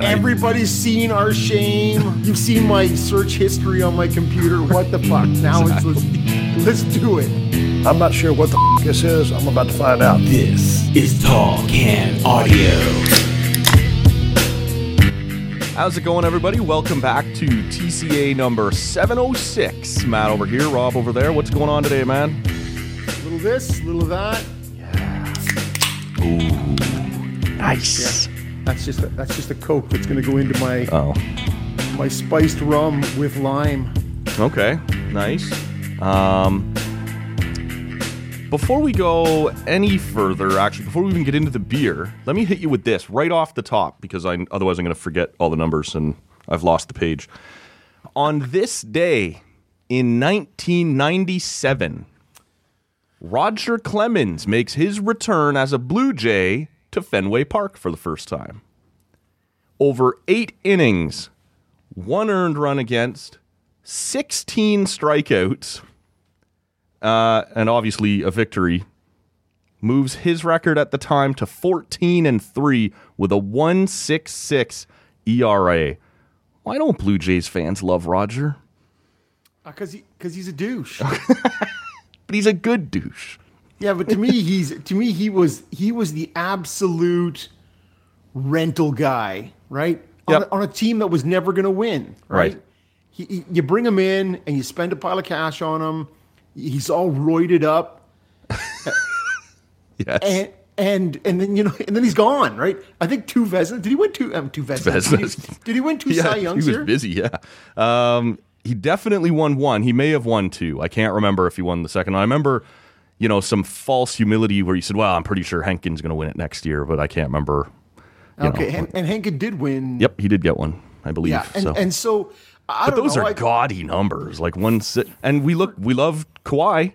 Everybody's seen our shame. You've seen my search history on my computer. What the fuck? Now let's do it. I'm not sure what the f*** this is. I'm about to find out. This is Tall Can Audio. How's it going, everybody? Welcome back to TCA number 706. Matt over here, Rob over there. What's going on today, man? A little this, a little that. Yeah. Ooh, nice. Yeah. That's just a Coke that's going to go into my spiced rum with lime. Okay, nice. Before we go any further, actually, before we even get into the beer, let me hit you with this right off the top, because otherwise I'm going to forget all the numbers and I've lost the page. On this day in 1997, Roger Clemens makes his return as a Blue Jay to Fenway Park for the first time. Over 8 innings, 1 earned run against, 16 strikeouts, and obviously a victory, moves his record at the time to 14-3 with a 1.66 ERA. Why don't Blue Jays fans love Roger? Because he's a douche. But he's a good douche. Yeah, but to me he was the absolute rental guy, right? Yep. On a team that was never going to win, right? You bring him in and you spend a pile of cash on him. He's all roided up. Yes. And then and then he's gone, right? I think 2 Vezina. Did he win 2 Vezina? Did he win 2 Cy Youngs here? He was busy, yeah. He definitely won 1. He may have won 2. I can't remember if he won the second. I remember, some false humility where he said, well, I'm pretty sure Henkin's going to win it next year, but I can't remember. Okay, and Henkin did win. Yep, he did get one, I believe. Yeah, and so I don't know. But those are gaudy numbers. Like and we love Kawhi.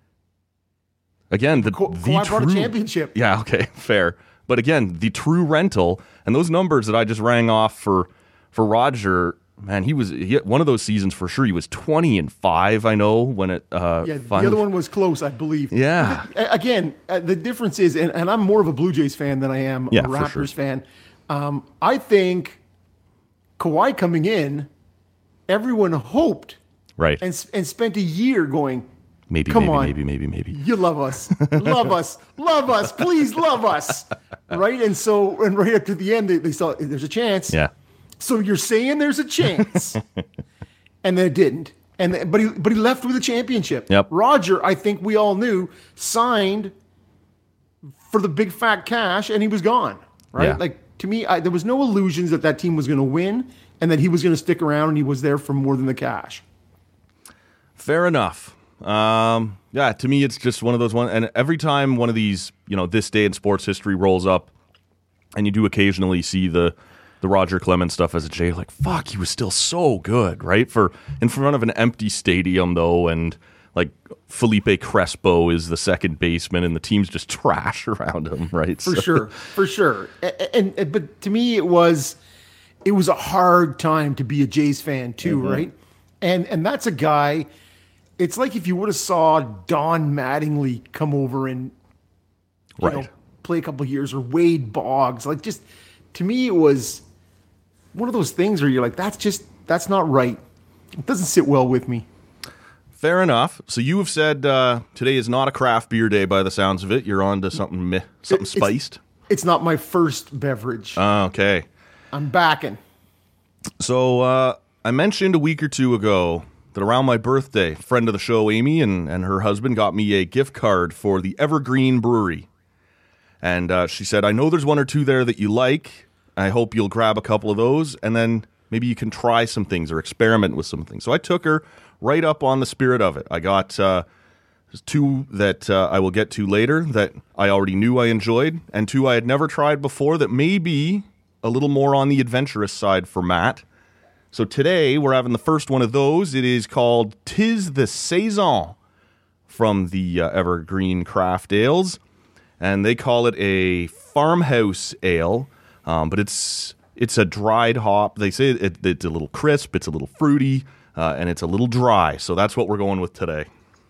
Again, Kawhi brought a championship. Yeah, okay, fair. But again, the true rental, and those numbers that I just rang off for Roger, man, he had one of those seasons for sure. He was 20-5. I know when it. The other one was close, I believe. Yeah. Again, the difference is, and I'm more of a Blue Jays fan than I am a Raptors fan. I think Kawhi coming in, everyone hoped, right, and spent a year going, maybe. You love us, love us, please love us, right? And right up to the end, they saw there's a chance. Yeah. So you're saying there's a chance, and then it didn't. But he left with a championship. Yep. Roger, I think we all knew, signed for the big fat cash, and he was gone. Right? Yeah. Like to me, there was no illusions that team was going to win, and that he was going to stick around, and he was there for more than the cash. Fair enough. Yeah, to me, it's just one of those ones. And every time one of these, this day in sports history rolls up, and you do occasionally see the Roger Clemens stuff as a Jay, like, fuck, he was still so good, right? In front of an empty stadium, though, and like Felipe Crespo is the second baseman, and the team's just trash around him, right? For sure. But to me, it was a hard time to be a Jays fan too, right? And that's a guy. It's like if you would have saw Don Mattingly come over and play a couple of years, or Wade Boggs. Like, just to me, it was one of those things where you're like, that's not right. It doesn't sit well with me. Fair enough. So you have said today is not a craft beer day by the sounds of it. You're on to something spiced. It's not my first beverage. Okay. I'm backing. So I mentioned a week or two ago that around my birthday, friend of the show, Amy, and her husband got me a gift card for the Evergreen Brewery. And she said, I know there's 1 or 2 there that you like. I hope you'll grab a couple of those, and then maybe you can try some things or experiment with some things. So I took her right up on the spirit of it. I got 2 that I will get to later that I already knew I enjoyed, and 2 I had never tried before that may be a little more on the adventurous side for Matt. So today we're having the first one of those. It is called 'Tis the Saison from the Evergreen Craft Ales, and they call it a farmhouse ale. But it's a dried hop. They say it's a little crisp, it's a little fruity, and it's a little dry. So that's what we're going with today.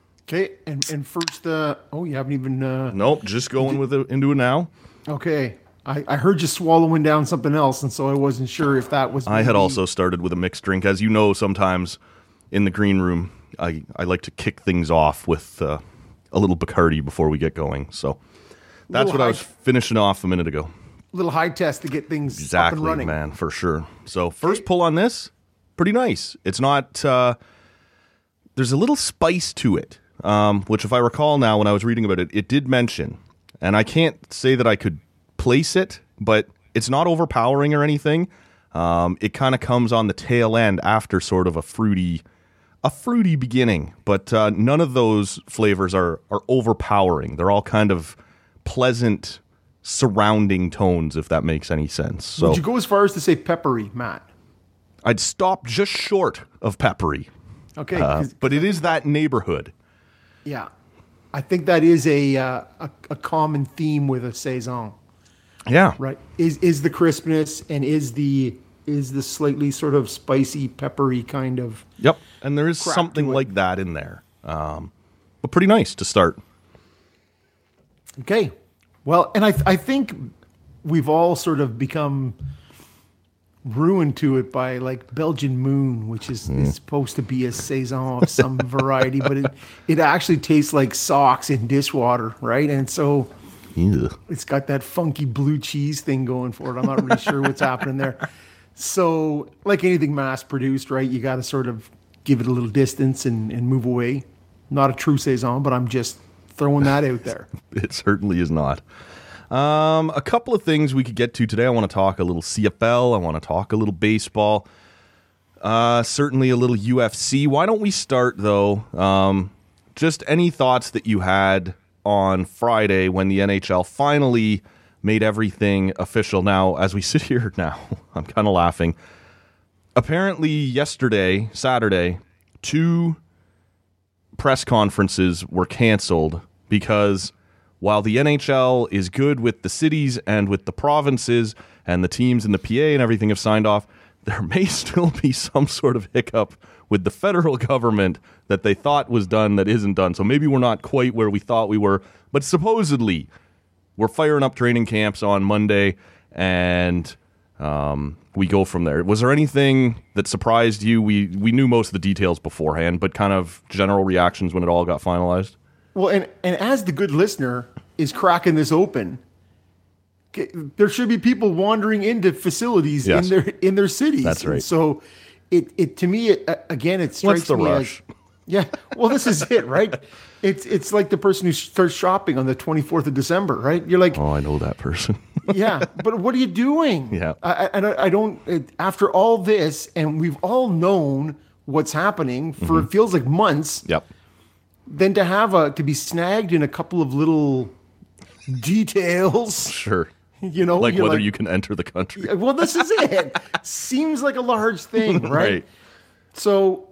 Okay, and first, you haven't even... Nope, just going into it now. Okay, I heard you swallowing down something else, and so I wasn't sure if that was. I had also started with a mixed drink. As you know, sometimes in the green room, I like to kick things off with a little Bacardi before we get going. So that's what I was finishing off a minute ago. Little high test to get things up and running. Man, for sure. So first pull on this, pretty nice. It's not, there's a little spice to it, which if I recall now when I was reading about it, it did mention, and I can't say that I could place it, but it's not overpowering or anything. It kind of comes on the tail end after sort of a fruity beginning, but none of those flavors are overpowering. They're all kind of pleasant surrounding tones, if that makes any sense. So, would you go as far as to say peppery, Matt? I'd stop just short of peppery. Okay, but it is that neighborhood. Yeah, I think that is a common theme with a saison. Yeah, right. Is the crispness and is the slightly sort of spicy, peppery kind of. Yep, and there is something like that in there, but pretty nice to start. Okay. Well, and I think we've all sort of become ruined to it by like Belgian Moon, which is supposed to be a saison of some variety, but it actually tastes like socks in dishwater, right? And so it's got that funky blue cheese thing going for it. I'm not really sure what's happening there. So like anything mass produced, right, you got to sort of give it a little distance and move away. Not a true saison, but I'm just throwing that out there. It certainly is not. A couple of things we could get to today. I want to talk a little CFL. I want to talk a little baseball. Certainly a little UFC. Why don't we start, though, just any thoughts that you had on Friday when the NHL finally made everything official. Now, as we sit here now, I'm kind of laughing. Apparently yesterday, Saturday, 2 press conferences were canceled because while the NHL is good with the cities and with the provinces and the teams in the PA and everything have signed off, there may still be some sort of hiccup with the federal government that they thought was done that isn't done. So maybe we're not quite where we thought we were, but supposedly we're firing up training camps on Monday and we go from there. Was there anything that surprised you? We knew most of the details beforehand, but kind of general reactions when it all got finalized? Well, and as the good listener is cracking this open, there should be people wandering into facilities in their cities. That's right. And so it to me again it strikes me rush? as yeah. Well, this is it, right? It's like the person who starts shopping on the 24th of December, right? You're like, oh, I know that person. yeah, but what are you doing? Yeah, I don't. After all this, and we've all known what's happening for it feels like months. Yep. Then to have to be snagged in a couple of little details. Sure. You know, like whether you can enter the country. Well, this is it. Seems like a large thing, right? Right. So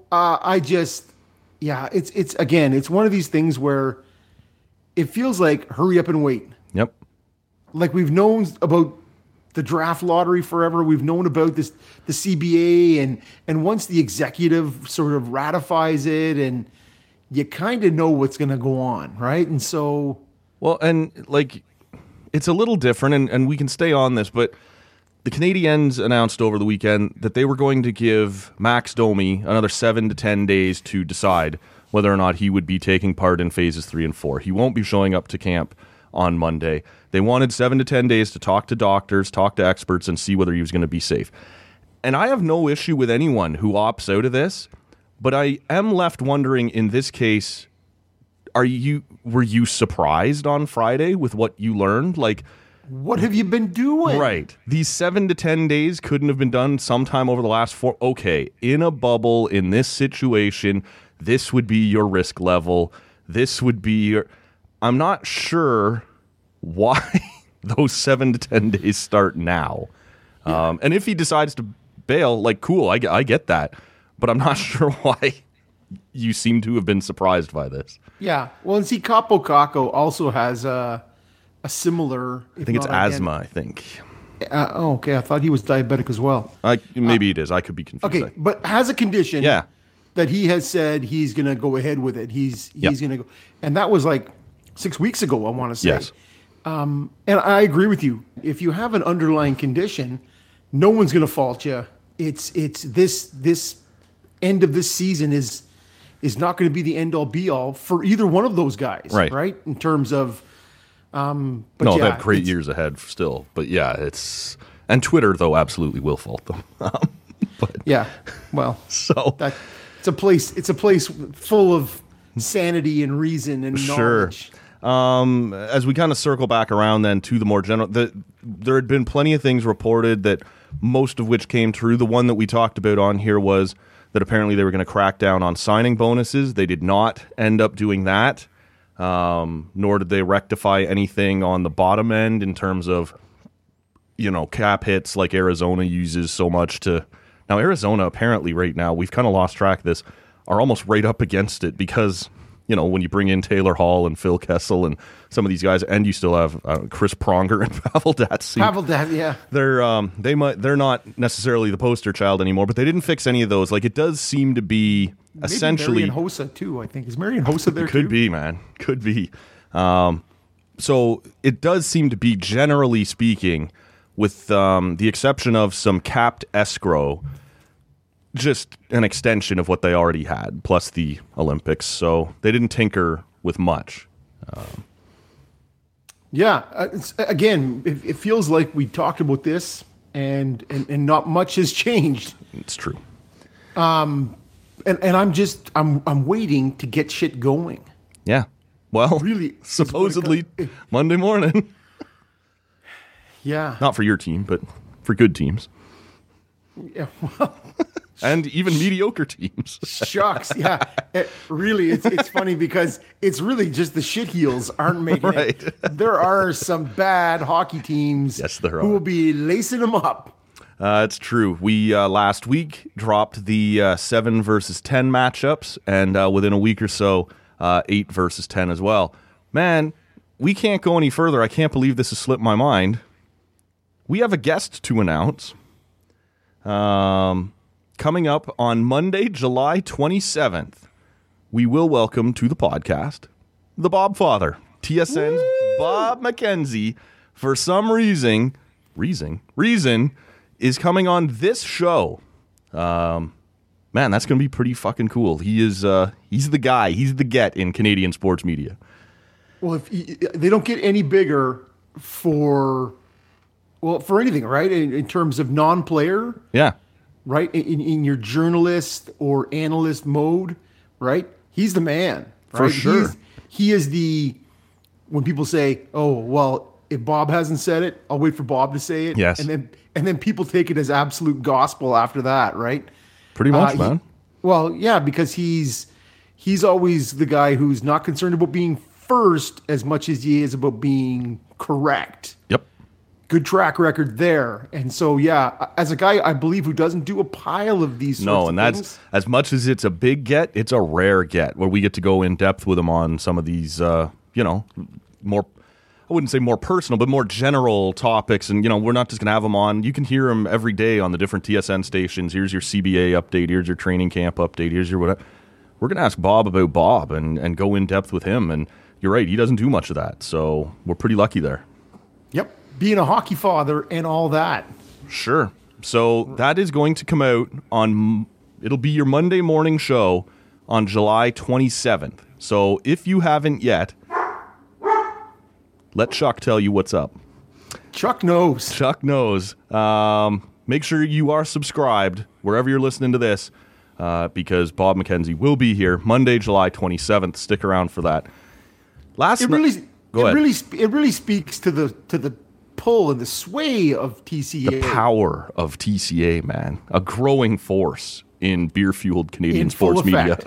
it's one of these things where it feels like hurry up and wait. Yep. Like we've known about the draft lottery forever. We've known about the CBA, and once the executive sort of ratifies it, and you kind of know what's going to go on, right? And so, well, and like it's a little different, and we can stay on this, but the Canadiens announced over the weekend that they were going to give Max Domi another 7 to 10 days to decide whether or not he would be taking part in phases 3 and 4. He won't be showing up to camp on Monday. They wanted 7 to 10 days to talk to doctors, talk to experts, and see whether he was going to be safe. And I have no issue with anyone who opts out of this, but I am left wondering in this case, were you surprised on Friday with what you learned? Like, what have you been doing? Right. These 7 to 10 days couldn't have been done sometime over the last 4. Okay, in a bubble, in this situation, this would be your risk level. This would be your... I'm not sure why those 7 to 10 days start now. Yeah. And if he decides to bail, like, cool, I get that. But I'm not sure why you seem to have been surprised by this. Yeah. Well, and see, Capo Caco also has a similar... I think it's asthma, I think. Okay. I thought he was diabetic as well. Maybe it is. I could be confused. Okay, but has a condition that he has said he's going to go ahead with it. He's going to go. And that was like 6 weeks ago, I want to say. Yes. And I agree with you. If you have an underlying condition, no one's going to fault you. It's this end of this season is not going to be the end all be all for either one of those guys, right? In terms of, but no, they have great years ahead still. But yeah, and Twitter though absolutely will fault them. But yeah, well, so it's a place full of sanity and reason and knowledge. As we kind of circle back around then to the more general, there had been plenty of things reported that most of which came true. The one that we talked about on here was that apparently they were going to crack down on signing bonuses. They did not end up doing that, nor did they rectify anything on the bottom end in terms of, cap hits like Arizona uses so much to. Now, Arizona apparently right now, we've kind of lost track of this, are almost right up against it because, when you bring in Taylor Hall and Phil Kessel and some of these guys, and you still have Chris Pronger and Pavel Datsyuk. Yeah. They're not necessarily the poster child anymore, but they didn't fix any of those. Like, it does seem to be essentially... Marian Hossa, too, I think. Is Marian Hossa there, Could be, man. Could be. So it does seem to be, generally speaking, with the exception of some capped escrow, just an extension of what they already had, plus the Olympics. So they didn't tinker with much. Again, it feels like we talked about this and not much has changed. It's true. And I'm waiting to get shit going. Yeah. Well, really, supposedly Monday morning. Yeah. Not for your team, but for good teams. Yeah. Well, and even mediocre teams. Shucks. Yeah. It's funny because it's really just the shitheels aren't making it. There are some bad hockey teams who will be lacing them up. It's true. We last week dropped the 7 versus 10 matchups, and within a week or so, 8 versus 10 as well. Man, we can't go any further. I can't believe this has slipped my mind. We have a guest to announce. Coming up on Monday, July 27th, we will welcome to the podcast the Bob Father, TSN's Bob McKenzie. For some reason, is coming on this show. Man, that's going to be pretty fucking cool. He's the guy. He's the get in Canadian sports media. Well, if they don't get any bigger for anything, right? In terms of non-player. Yeah. Right? In your journalist or analyst mode, right? He's the man. Right? For sure. He is when people say, oh, well, if Bob hasn't said it, I'll wait for Bob to say it. Yes. And then people take it as absolute gospel after that, right? Pretty much, man. Because he's always the guy who's not concerned about being first as much as he is about being correct. Yep. Good track record there. And so, as a guy, I believe, who doesn't do a pile of these sorts of things. That's, as much as it's a big get, it's a rare get where we get to go in depth with him on some of these, more, I wouldn't say more personal, but more general topics. And, we're not just going to have him on. You can hear him every day on the different TSN stations. Here's your CBA update. Here's your training camp update. Here's your whatever. We're going to ask Bob about Bob and go in depth with him. And you're right, he doesn't do much of that. So we're pretty lucky there. Yep. Being a hockey father and all that. Sure. So that is going to come out it'll be your Monday morning show on July 27th. So if you haven't yet, let Chuck tell you what's up. Chuck knows. Make sure you are subscribed wherever you're listening to this because Bob McKenzie will be here Monday, July 27th. Stick around for that. It really speaks to the pull and the sway of TCA. The power of TCA, man. A growing force in beer-fueled Canadian sports media.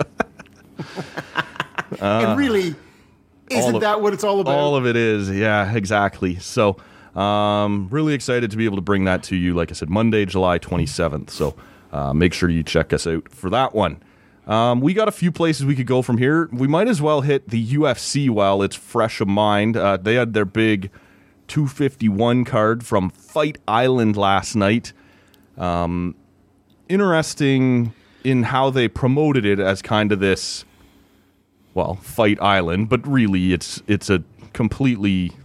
And really, isn't that what it's all about? All of it is, yeah, exactly. So, really excited to be able to bring that to you, like I said, Monday, July 27th. So, make sure you check us out for that one. We got a few places we could go from here. We might as well hit the UFC while it's fresh of mind. They had their big 251 card from Fight Island last night. Interesting in how they promoted it as kind of this, Fight Island, but really it's a completely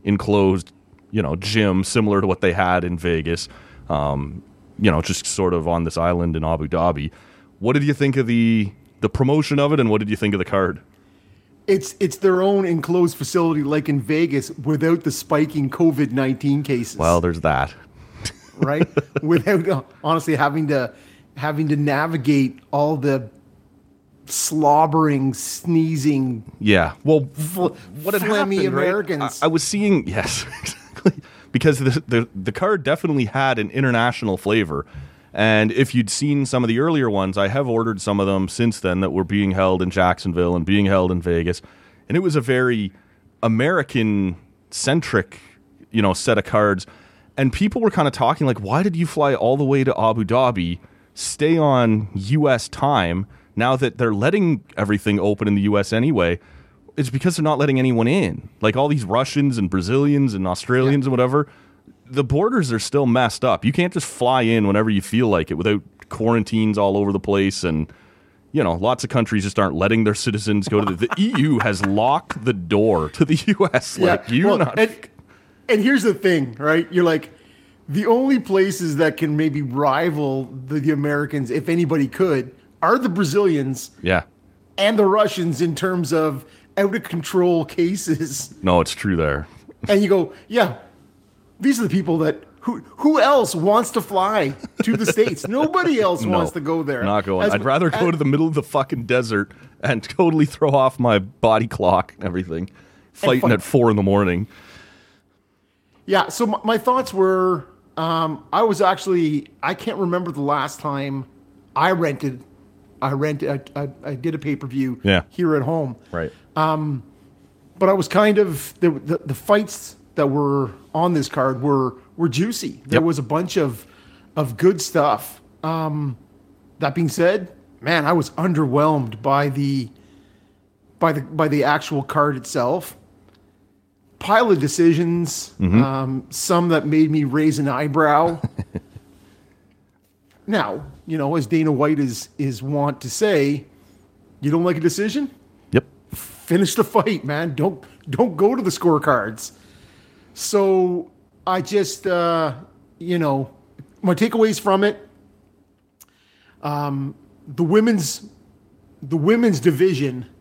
enclosed, gym similar to what they had in Vegas, just sort of on this island in Abu Dhabi. What did you think of the promotion of it, and what did you think of the card? It's their own enclosed facility like in Vegas without the spiking COVID-19 cases. Well, there's that. Right? Without honestly having to navigate all the slobbering, sneezing. Yeah. Well, what had happened, Americans. Right? I was seeing, yes, exactly. Because the card definitely had an international flavor. And if you'd seen some of the earlier ones, I have ordered some of them since then that were being held in Jacksonville and being held in Vegas. And it was a very American-centric, set of cards. And people were kind of talking like, why did you fly all the way to Abu Dhabi, stay on U.S. time, now that they're letting everything open in the U.S. anyway? It's because they're not letting anyone in. Like all these Russians and Brazilians and Australians and whatever, the borders are still messed up. You can't just fly in whenever you feel like it without quarantines all over the place. And, lots of countries just aren't letting their citizens go to the EU has locked the door to the U.S. And here's the thing, right? You're like, the only places that can maybe rival the Americans, if anybody could, are the Brazilians and the Russians in terms of out-of-control cases. No, it's true there. And you go, yeah, these are the people that... Who else wants to fly to the States? Nobody else wants to go there. Not going. I'd rather go to the middle of the fucking desert and totally throw off my body clock and everything, fighting at 4 a.m. Yeah, so my thoughts were, I can't remember the last time I did a pay-per-view here at home. Right. But I was kind of, the fights that were on this card were juicy. There was a bunch of good stuff. That being said, man, I was underwhelmed by the actual card itself. Pile of decisions, some that made me raise an eyebrow. Now, as Dana White is wont to say, you don't like a decision? Yep. Finish the fight, man. Don't go to the scorecards. So I just, my takeaways from it, the women's division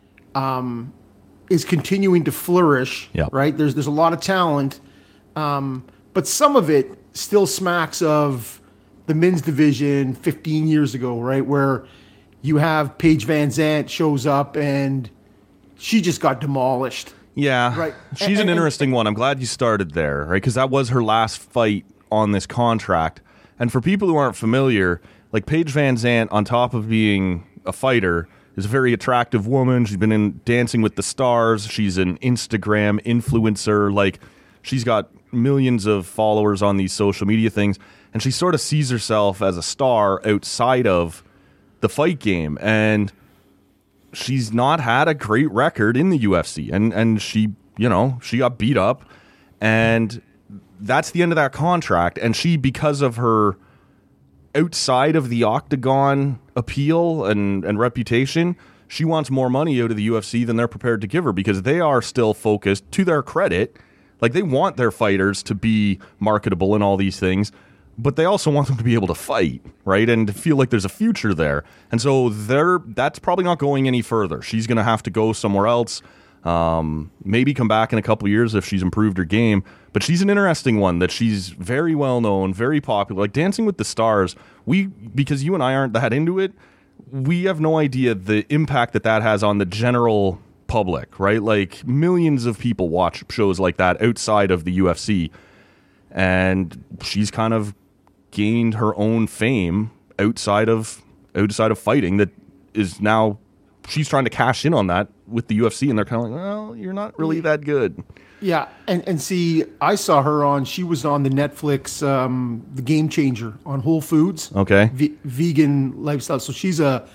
is continuing to flourish, right? There's a lot of talent, but some of it still smacks of the men's division 15 years ago, right? Where you have Paige Van Zandt shows up and she just got demolished. Yeah, right. She's an interesting one. I'm glad you started there, right? Because that was her last fight on this contract. And for people who aren't familiar, like Paige Van Zandt, on top of being a fighter, is a very attractive woman. She's been in Dancing with the Stars. She's an Instagram influencer. Like, she's got millions of followers on these social media things. And she sort of sees herself as a star outside of the fight game. And she's not had a great record in the UFC. And she, she got beat up. And that's the end of that contract. And she, because of her outside of the octagon appeal and reputation, she wants more money out of the UFC than they're prepared to give her, because they are still focused, to their credit, like they want their fighters to be marketable and all these things, but they also want them to be able to fight, right? And to feel like there's a future there. And so that's probably not going any further. She's going to have to go somewhere else. Maybe come back in a couple of years if she's improved her game. But she's an interesting one, that she's very well known, very popular. Like Dancing with the Stars, because you and I aren't that into it, we have no idea the impact that has on the general public, right? Like millions of people watch shows like that outside of the UFC. And she's kind of gained her own fame outside of fighting that is now she's trying to cash in on that with the UFC, and they're kind of like, well, you're not really that good. Yeah, and see, I saw her she was on the Netflix, The Game Changer on Whole Foods. Okay. Vegan lifestyle. So she's a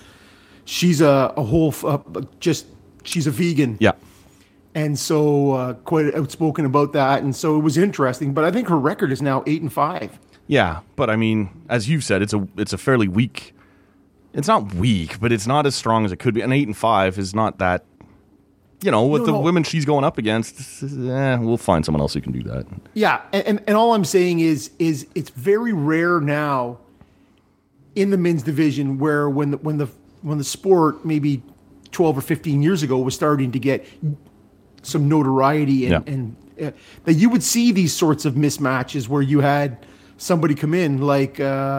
whole, she's a vegan. Yeah. And so quite outspoken about that. And so it was interesting, but I think her record is now 8-5. Yeah. But I mean, as you've said, it's a fairly weak, it's not weak, but it's not as strong as it could be. And 8-5 is not that with the No. women she's going up against, we'll find someone else who can do that. Yeah, and all I'm saying is it's very rare now in the men's division where when the sport maybe 12 or 15 years ago was starting to get some notoriety and that you would see these sorts of mismatches where you had somebody come in like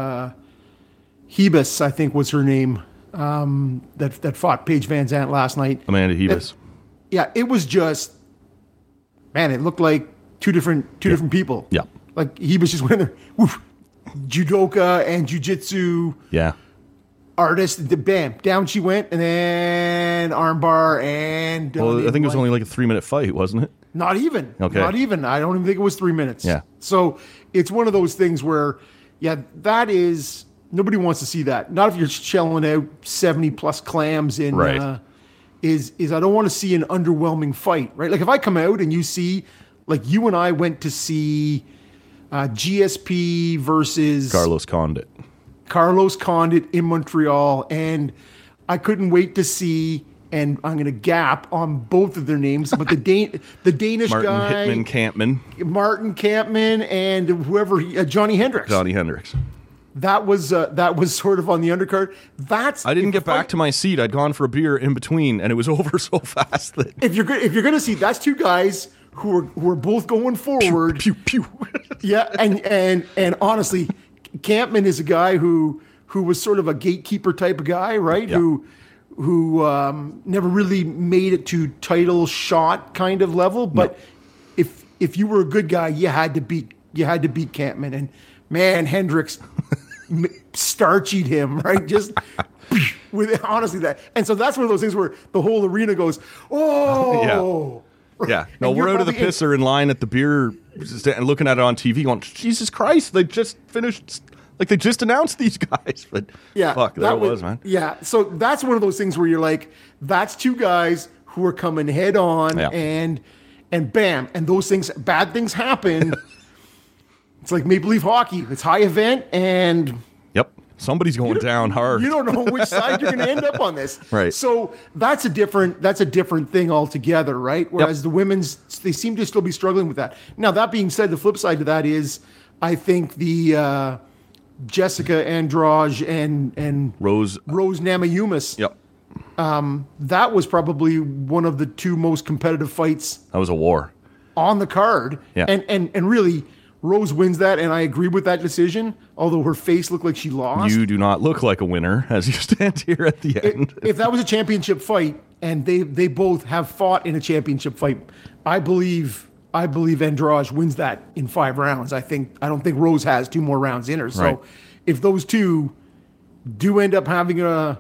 Hebus, I think was her name, that fought Paige Van Zandt last night. Amanda Hebus. Yeah, it was just, man, it looked like two different people. Yeah. Like he was just winning judoka and jujitsu Yeah. artist. Bam, down she went, and then armbar and. Well, I think it was only like a 3-minute fight, wasn't it? Not even. Okay. Not even. I don't even think it was 3 minutes. Yeah. So it's one of those things where, that is, nobody wants to see that. Not if you're shelling out 70 plus clams in. Right. Is I don't want to see an underwhelming fight, right? Like if I come out and you see, like you and I went to see GSP versus Carlos Condit in Montreal, and I couldn't wait to see, and I'm going to gap on both of their names, but the Danish Martin guy, Hitman Campman. Martin Campman, and whoever, Johnny Hendricks. Johnny Hendricks. That was sort of on the undercard. I didn't get back to my seat. I'd gone for a beer in between, and it was over so fast that if you're going to see, that's two guys who are both going forward. pew pew. Yeah, and honestly, Campman is a guy who was sort of a gatekeeper type of guy, right? Yeah. Who never really made it to title shot kind of level. But if you were a good guy, you had to beat Campman, and man, Hendricks starchied him, right? Just with honestly that, and so that's one of those things where the whole arena goes, oh. Yeah. No, And we're you're out of the probably- pisser in line at the beer stand, looking at it on TV going, Jesus Christ, they just finished, like they just announced these guys. But Yeah, fuck, there that it was, man. Yeah, so that's one of those things where you're like, that's two guys who are coming head on, Yeah. and bam, and those things, bad things happen. It's like Maple Leaf hockey. It's high event, and Yep. Somebody's going down hard. you don't know which side you're going to end up on this. Right. So that's a different thing altogether, right? Whereas the women's, they seem to still be struggling with that. Now, that being said, the flip side to that is, I think the Jessica Andrade and Rose. Namajunas. Yep. That was probably one of the two most competitive fights That was a war. on the card. Yeah. And really, Rose wins that, and I agree with that decision, although her face looked like she lost. You do not look like a winner as you stand here at the end. If that was a championship fight, and they both have fought in a championship fight, I believe Andrade wins that in 5 rounds. I don't think Rose has 2 more rounds in her. So Right. if those two do end up having a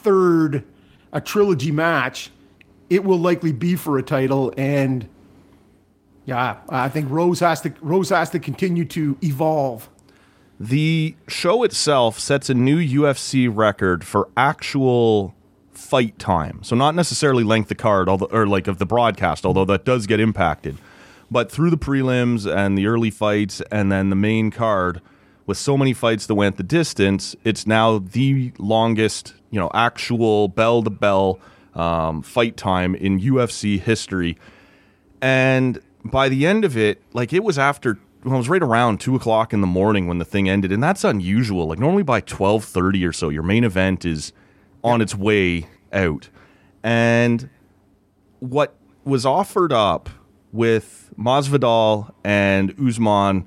trilogy match, it will likely be for a title. And yeah, I think Rose has to continue to evolve. The show itself sets a new UFC record for actual fight time. So not necessarily length of card, or like of the broadcast, although that does get impacted. But through the prelims and the early fights and then the main card, with so many fights that went the distance, it's now the longest, actual bell-to-bell fight time in UFC history. And by the end of it, like it was right around 2:00 in the morning when the thing ended, and that's unusual. Like normally by 12:30 or so, your main event is on its way out. And what was offered up with Masvidal and Usman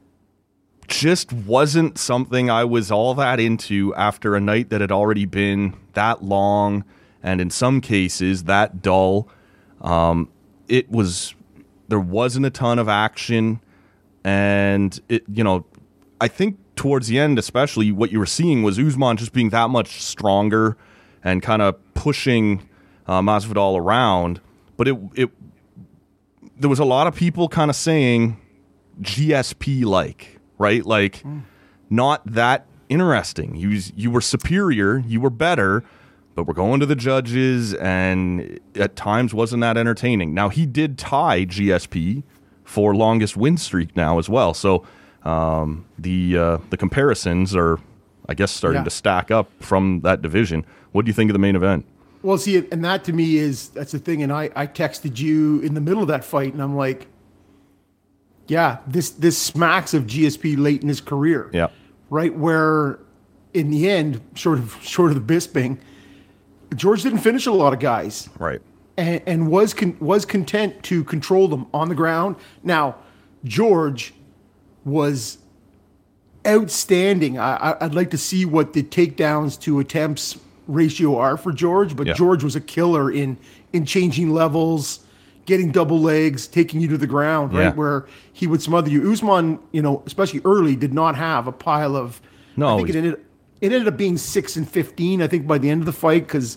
just wasn't something I was all that into after a night that had already been that long and in some cases that dull. There wasn't a ton of action, and I think towards the end, especially, what you were seeing was Usman just being that much stronger and kind of pushing Masvidal around. But there was a lot of people kind of saying GSP-like, right? Like, not that interesting. You were superior, you were better, but we're going to the judges, and at times wasn't that entertaining. Now, he did tie GSP for longest win streak now as well. So the comparisons are, I guess, starting to stack up from that division. What do you think of the main event? Well, see, and that to me that's the thing. And I texted you in the middle of that fight, and I'm like, yeah, this smacks of GSP late in his career. Yeah. Right, where in the end, short of the Bisping, George didn't finish a lot of guys. Right. And was content to control them on the ground. Now, George was outstanding. I'd like to see what the takedowns to attempts ratio are for George, but George was a killer in changing levels, getting double legs, taking you to the ground, right, where he would smother you. Usman, especially early, did not have a pile of. No, I think it ended up being 6-15. I think by the end of the fight because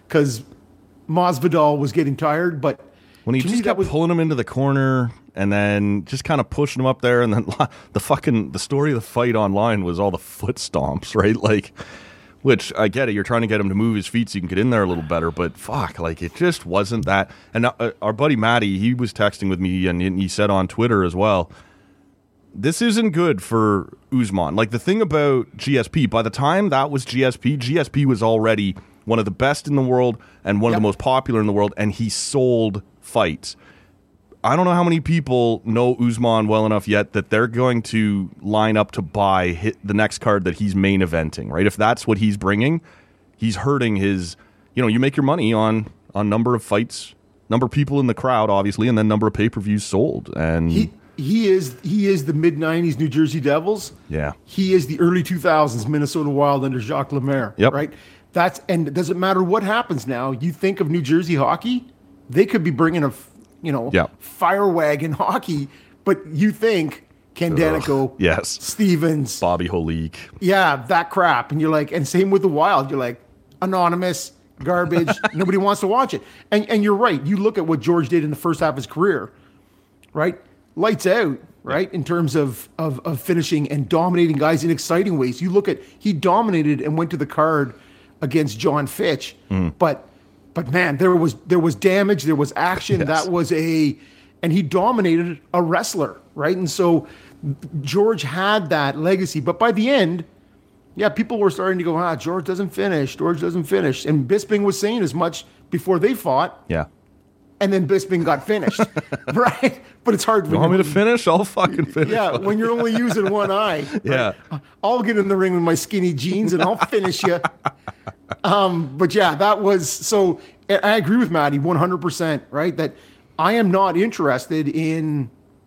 Masvidal was getting tired, but when he just kept pulling him into the corner and then just kind of pushing him up there, and then the story of the fight online was all the foot stomps, right? Like, which I get it, you're trying to get him to move his feet so you can get in there a little better, but fuck, like it just wasn't that. And our buddy Matty, he was texting with me and he said on Twitter as well, this isn't good for Usman. Like the thing about GSP, by the time that was GSP was already one of the best in the world and one of the most popular in the world, and he sold fights. I don't know how many people know Usman well enough yet that they're going to line up to buy the next card that he's main eventing, right? If that's what he's bringing, he's hurting his, you make your money on number of fights, number of people in the crowd, obviously, and then number of pay-per-views sold. And he is the mid-'90s New Jersey Devils. Yeah. He is the early 2000s Minnesota Wild under Jacques Lemaire. Yep. Right? And it doesn't matter what happens now. You think of New Jersey hockey, they could be bringing a fire wagon hockey, but you think Ken Danico, yes, Stevens, Bobby Holik, that crap, and you're like, and same with the Wild, you're like, anonymous, garbage, nobody wants to watch it. And you're right. You look at what George did in the first half of his career, right? Lights out, right? In terms of finishing and dominating guys in exciting ways. You look at, he dominated and went to the card against John Fitch, but man, there was damage, there was action. Yes. And he dominated a wrestler, right? And so George had that legacy. But by the end, people were starting to go, George doesn't finish. And Bisping was saying as much before they fought. Yeah. And then Bisping got finished, right? But it's hard. You want me to finish? I'll fucking finish. Yeah, when you're only using one eye. Yeah. Right? I'll get in the ring with my skinny jeans and I'll finish you. But that was, so I agree with Matty 100%, right? That I am not interested in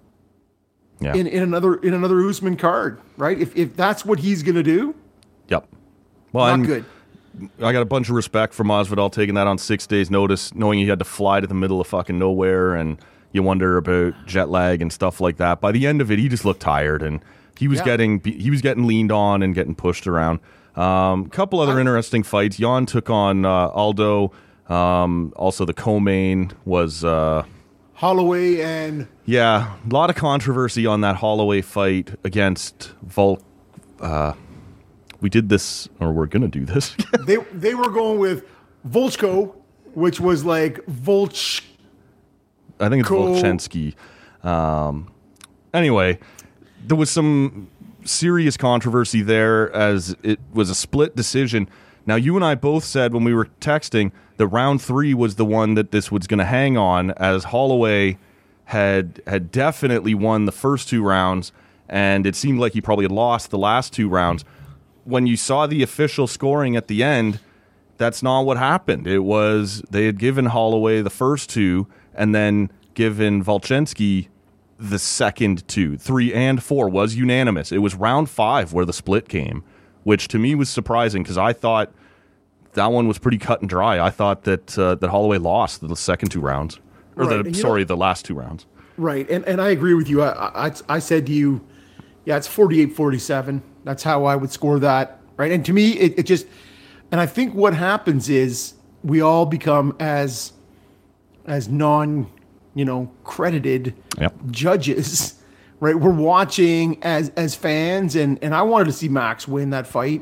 another Usman card, right? If that's what he's going to do. Yep. Well, not good. I got a bunch of respect for Masvidal taking that on 6 days' notice, knowing he had to fly to the middle of fucking nowhere, and you wonder about jet lag and stuff like that. By the end of it, he just looked tired, and he was getting leaned on and getting pushed around. Couple other interesting fights. Jan took on Aldo. Also, the co-main was Holloway and a lot of controversy on that Holloway fight against Volk. We did this, or we're gonna do this. they were going with Volchko, which was like Volch. I think it's Volchensky. Anyway, there was some serious controversy there as it was a split decision. Now, you and I both said when we were texting that round 3 was the one that this was going to hang on, as Holloway had definitely won the first 2 rounds, and it seemed like he probably had lost the last 2 rounds. When you saw the official scoring at the end, that's not what happened. It was they had given Holloway the first 2 and then given Volchensky the second 2. 3 and 4 was unanimous. It was round 5 where the split came, which to me was surprising because I thought that one was pretty cut and dry. I thought that that Holloway lost the second 2 rounds, or the last 2 rounds. Right, and I agree with you. I said to you, it's 48-47. That's how I would score that, right? And to me, it just, and I think what happens is we all become as non, credited judges, right? We're watching as fans, and I wanted to see Max win that fight.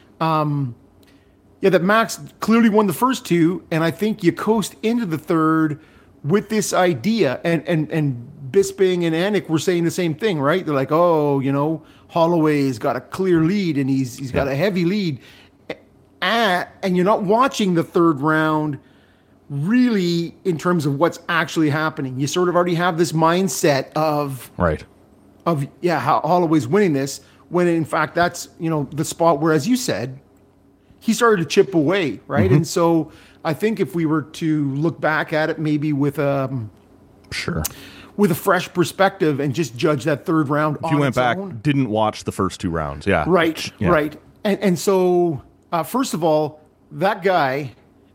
That Max clearly won the first 2, and I think you coast into the third with this idea, and Bisping and Anik were saying the same thing, right? They're like, Holloway's got a clear lead, and he's got a heavy lead. and you're not watching the third round really in terms of what's actually happening. You sort of already have this mindset of Right. how Holloway's winning this, when in fact that's, the spot where, as you said, he started to chip away, right? Mm-hmm. And so I think if we were to look back at it maybe with a fresh perspective and just judge that third round If you went back, didn't watch the first 2 rounds, yeah. Right, Yeah. right. And so, first of all, that guy,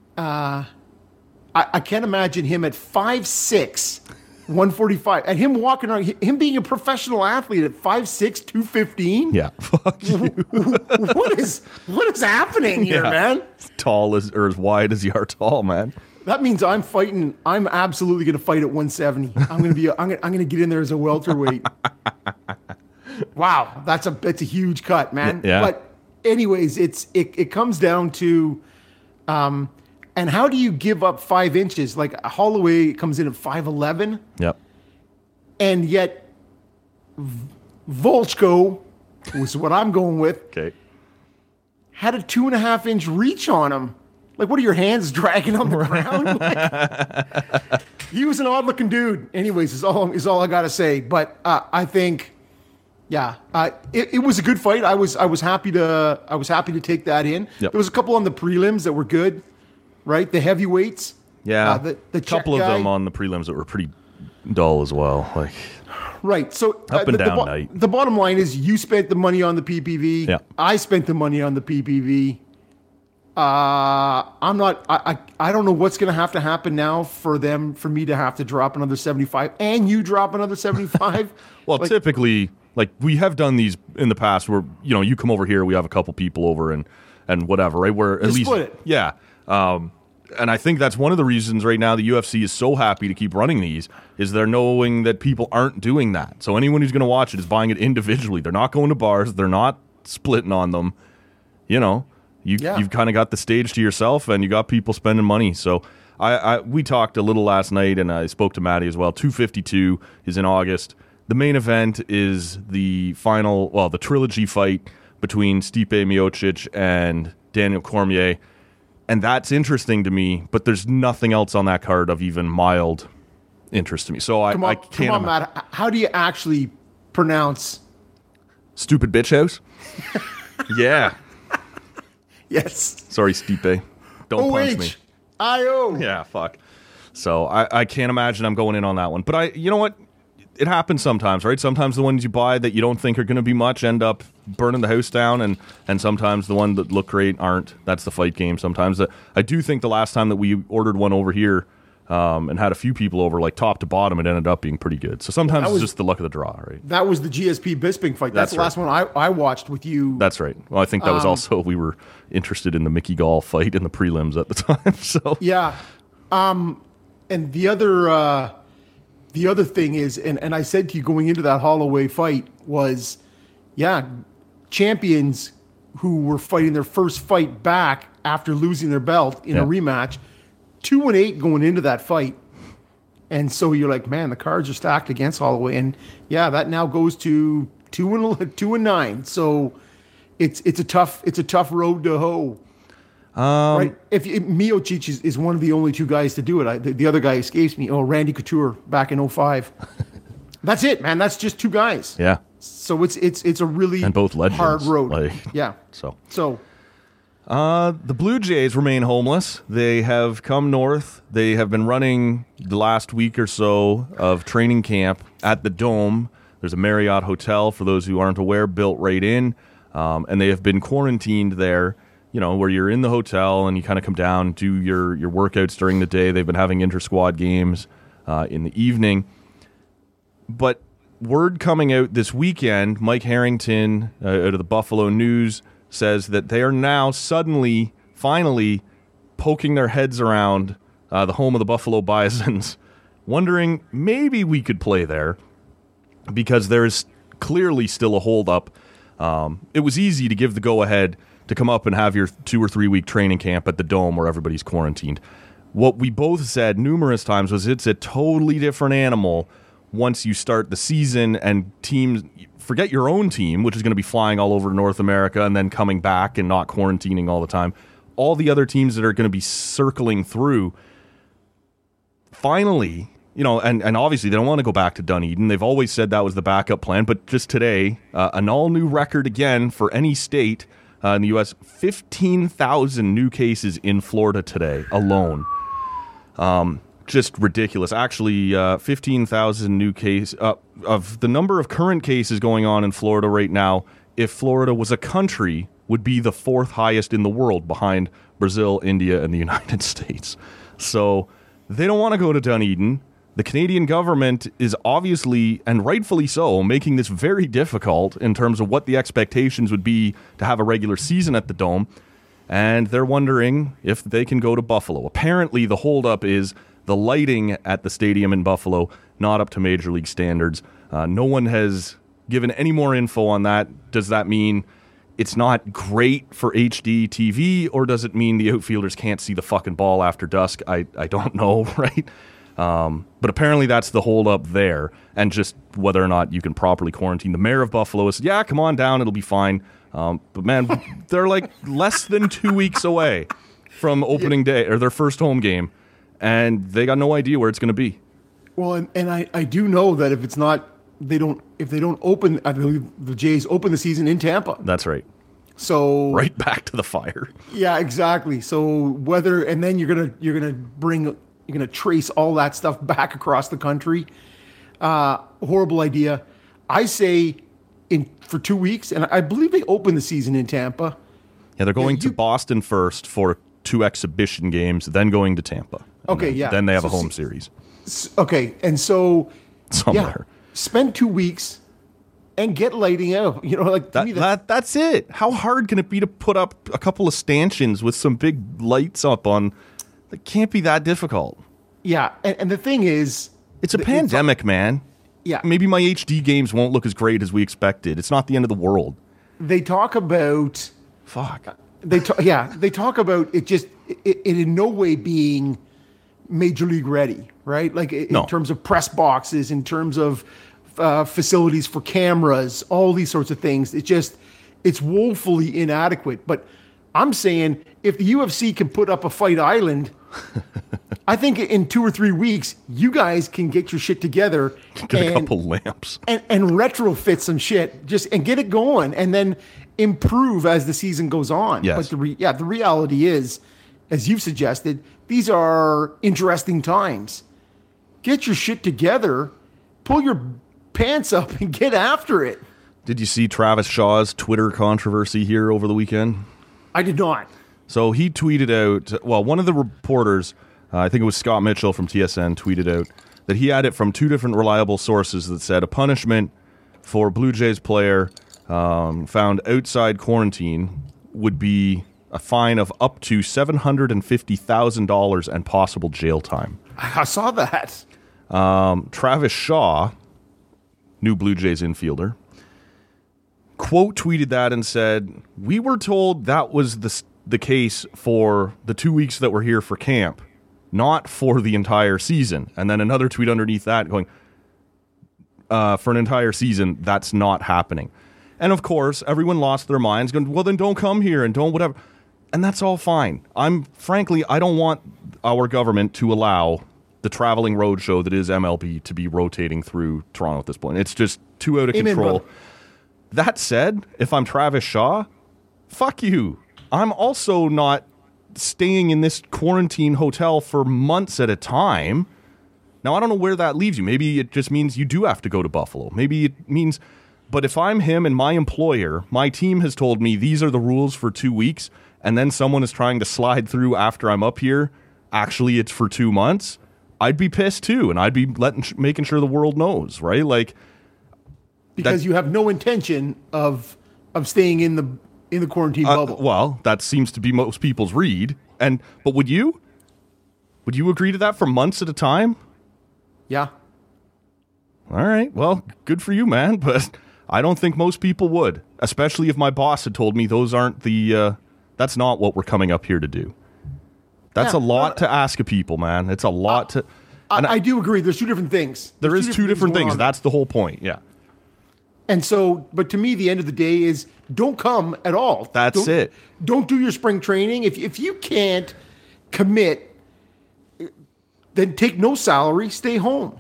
I can't imagine him at 5'6", 145, and him walking around, him being a professional athlete at 5'6", 215. Yeah. Fuck you. What is happening here, man? Tall as wide as you are tall, man. That means I'm absolutely going to fight at 170. I'm going to get in there as a welterweight. Wow, it's a huge cut, man. Yeah. But anyways, it comes down to, and how do you give up 5 inches? Like Holloway comes in at 5'11", Yep. and yet Volchko, which is what I'm going with, Okay. had a 2.5 inch reach on him. Like, what are your hands dragging on the ground? Like, he was an odd looking dude. Anyways, is all I gotta say. But I think, it was a good fight. I was happy to take that in. Yep. There was a couple on the prelims that were good, right? The heavyweights. Yeah. The couple Czech of them guy. on the prelims that were pretty dull as well. Like, Right. So Up and down night. The bottom line is you spent the money on the PPV. Yeah. I spent the money on the PPV. I'm not. I don't know what's going to happen now for me to have to drop another 75, and you drop another 75. well, Like, typically, like we have done these in the past where you come over here, we have a couple people over and whatever, right? Where at Just least split it. yeah. And I think that's one of the reasons right now the UFC is so happy to keep running these is they're knowing that people aren't doing that. So anyone who's going to watch it is buying it individually. They're not going to bars. They're not splitting on them. You've kind of got the stage to yourself, and you got people spending money. So we talked a little last night, and I spoke to Maddie as well. 252 is in August. The main event is the the trilogy fight between Stipe Miocic and Daniel Cormier. And that's interesting to me, but there's nothing else on that card of even mild interest to me. So I can't. Come on, Matt. How do you actually pronounce? Stupid bitch house? Yeah. Yes. Sorry, Stipe. Don't punch me. O-H-I-O. Yeah, fuck. So I can't imagine I'm going in on that one. But you know what? It happens sometimes, right? Sometimes the ones you buy that you don't think are going to be much end up burning the house down, and sometimes the ones that look great aren't. That's the fight game sometimes. I do think the last time that we ordered one over here and had a few people over, like top to bottom, it ended up being pretty good. So sometimes it's just the luck of the draw, right? That was the GSP Bisping fight. That's the last one I watched with you. That's right. Well, I think that was also, we were interested in the Mickey Gall fight in the prelims at the time. So yeah. And the other thing is, and I said to you going into that Holloway fight was, champions who were fighting their first fight back after losing their belt in a rematch, 2-8 going into that fight. And so you're like, man, the cards are stacked against Holloway. And that now goes to 2-9. So it's a tough road to hoe. Right? If Miocic is one of the only two guys to do it. The other guy escapes me. Oh, Randy Couture back in 2005. That's it, man. That's just two guys. Yeah. So it's a really and both legends, hard road. like, yeah. So the Blue Jays remain homeless. They have come north. They have been running the last week or so of training camp at the Dome. There's a Marriott hotel, for those who aren't aware, built right in. And they have been quarantined there, where you're in the hotel and you kind of come down and do your workouts during the day. They've been having inter-squad games in the evening. But word coming out this weekend, Mike Harrington out of the Buffalo News says that they are now finally poking their heads around the home of the Buffalo Bisons, wondering maybe we could play there because there's clearly still a holdup. It was easy to give the go-ahead to come up and have your 2 or 3 week training camp at the Dome where everybody's quarantined. What we both said numerous times was it's a totally different animal once you start the season and teams, forget your own team, which is going to be flying all over North America and then coming back and not quarantining all the time. all the other teams that are going to be circling through, finally, and obviously they don't want to go back to Dunedin. They've always said that was the backup plan, but just today, an all-new record again for any state in the U.S., 15,000 new cases in Florida today alone. Just ridiculous. Actually, 15,000 new cases of the number of current cases going on in Florida right now. If Florida was a country, would be the fourth highest in the world behind Brazil, India, and the United States. So they don't want to go to Dunedin. The Canadian government is obviously, and rightfully so, making this very difficult in terms of what the expectations would be to have a regular season at the Dome. And they're wondering if they can go to Buffalo. Apparently, the holdup is the lighting at the stadium in Buffalo, not up to Major League standards. No one has given any more info on that. Does that mean it's not great for HD TV, or does it mean the outfielders can't see the fucking ball after dusk? I don't know, right? But apparently that's the holdup there, and just whether or not you can properly quarantine. The mayor of Buffalo has said, yeah, come on down, it'll be fine. But man, they're like less than 2 weeks away from opening day, or their first home game, and they got no idea where it's going to be. Well, and I do know that if it's not, if they don't open, I believe the Jays open the season in Tampa. That's right. So right back to the fire. Yeah, exactly. So and then you're gonna trace all that stuff back across the country. Horrible idea. I say for 2 weeks, and I believe they open the season in Tampa. Yeah, they're going to Boston first for 2 exhibition games, then going to Tampa. Okay, yeah. Then they have a home series. Okay, and so somewhere. Yeah, spend 2 weeks and get lighting out. That's it. How hard can it be to put up a couple of stanchions with some big lights up on? It can't be that difficult. Yeah, and the thing is, it's a pandemic, man. Yeah, maybe my HD games won't look as great as we expected. It's not the end of the world. They talk about They talk about it in no way being major league ready, right? Like in terms of press boxes, in terms of facilities for cameras, all these sorts of things. It's woefully inadequate. But I'm saying if the UFC can put up a fight island, I think in 2 or 3 weeks, you guys can get your shit together. Get a couple lamps. And retrofit some shit, and get it going, and then improve as the season goes on. Yes. But the reality is, as you've suggested, these are interesting times. Get your shit together, pull your pants up, and get after it. Did you see Travis Shaw's Twitter controversy here over the weekend? I did not. So he tweeted out, one of the reporters, I think it was Scott Mitchell from TSN, tweeted out that he had it from 2 different reliable sources that said a punishment for Blue Jays player found outside quarantine would be a fine of up to $750,000 and possible jail time. I saw that. Travis Shaw, new Blue Jays infielder, quote tweeted that and said, "We were told that was the case for the 2 weeks that we're here for camp, not for the entire season." And then another tweet underneath that going, for an entire season, that's not happening. And of course, everyone lost their minds going, well, then don't come here and don't whatever. And that's all fine. I don't want our government to allow the traveling roadshow that is MLB to be rotating through Toronto at this point. It's just too out of control. Brother. That said, if I'm Travis Shaw, fuck you. I'm also not staying in this quarantine hotel for months at a time. Now, I don't know where that leaves you. Maybe it just means you do have to go to Buffalo. Maybe it means... But if I'm him and my employer, my team has told me these are the rules for 2 weeks, and then someone is trying to slide through after I'm up here, actually it's for 2 months, I'd be pissed too, and I'd be making sure the world knows, right? Like, because you have no intention of staying in the quarantine bubble. Well, that seems to be most people's read. But would you? Would you agree to that for months at a time? Yeah. All right. Well, good for you, man. But I don't think most people would, especially if my boss had told me those aren't that's not what we're coming up here to do. That's a lot to ask of people, man. It's a lot to... I do agree. There's 2 different things. There is 2 different things. That's the whole point, yeah. And so, but to me, the end of the day is don't come at all. That's it. Don't do your spring training. If you can't commit, then take no salary, stay home.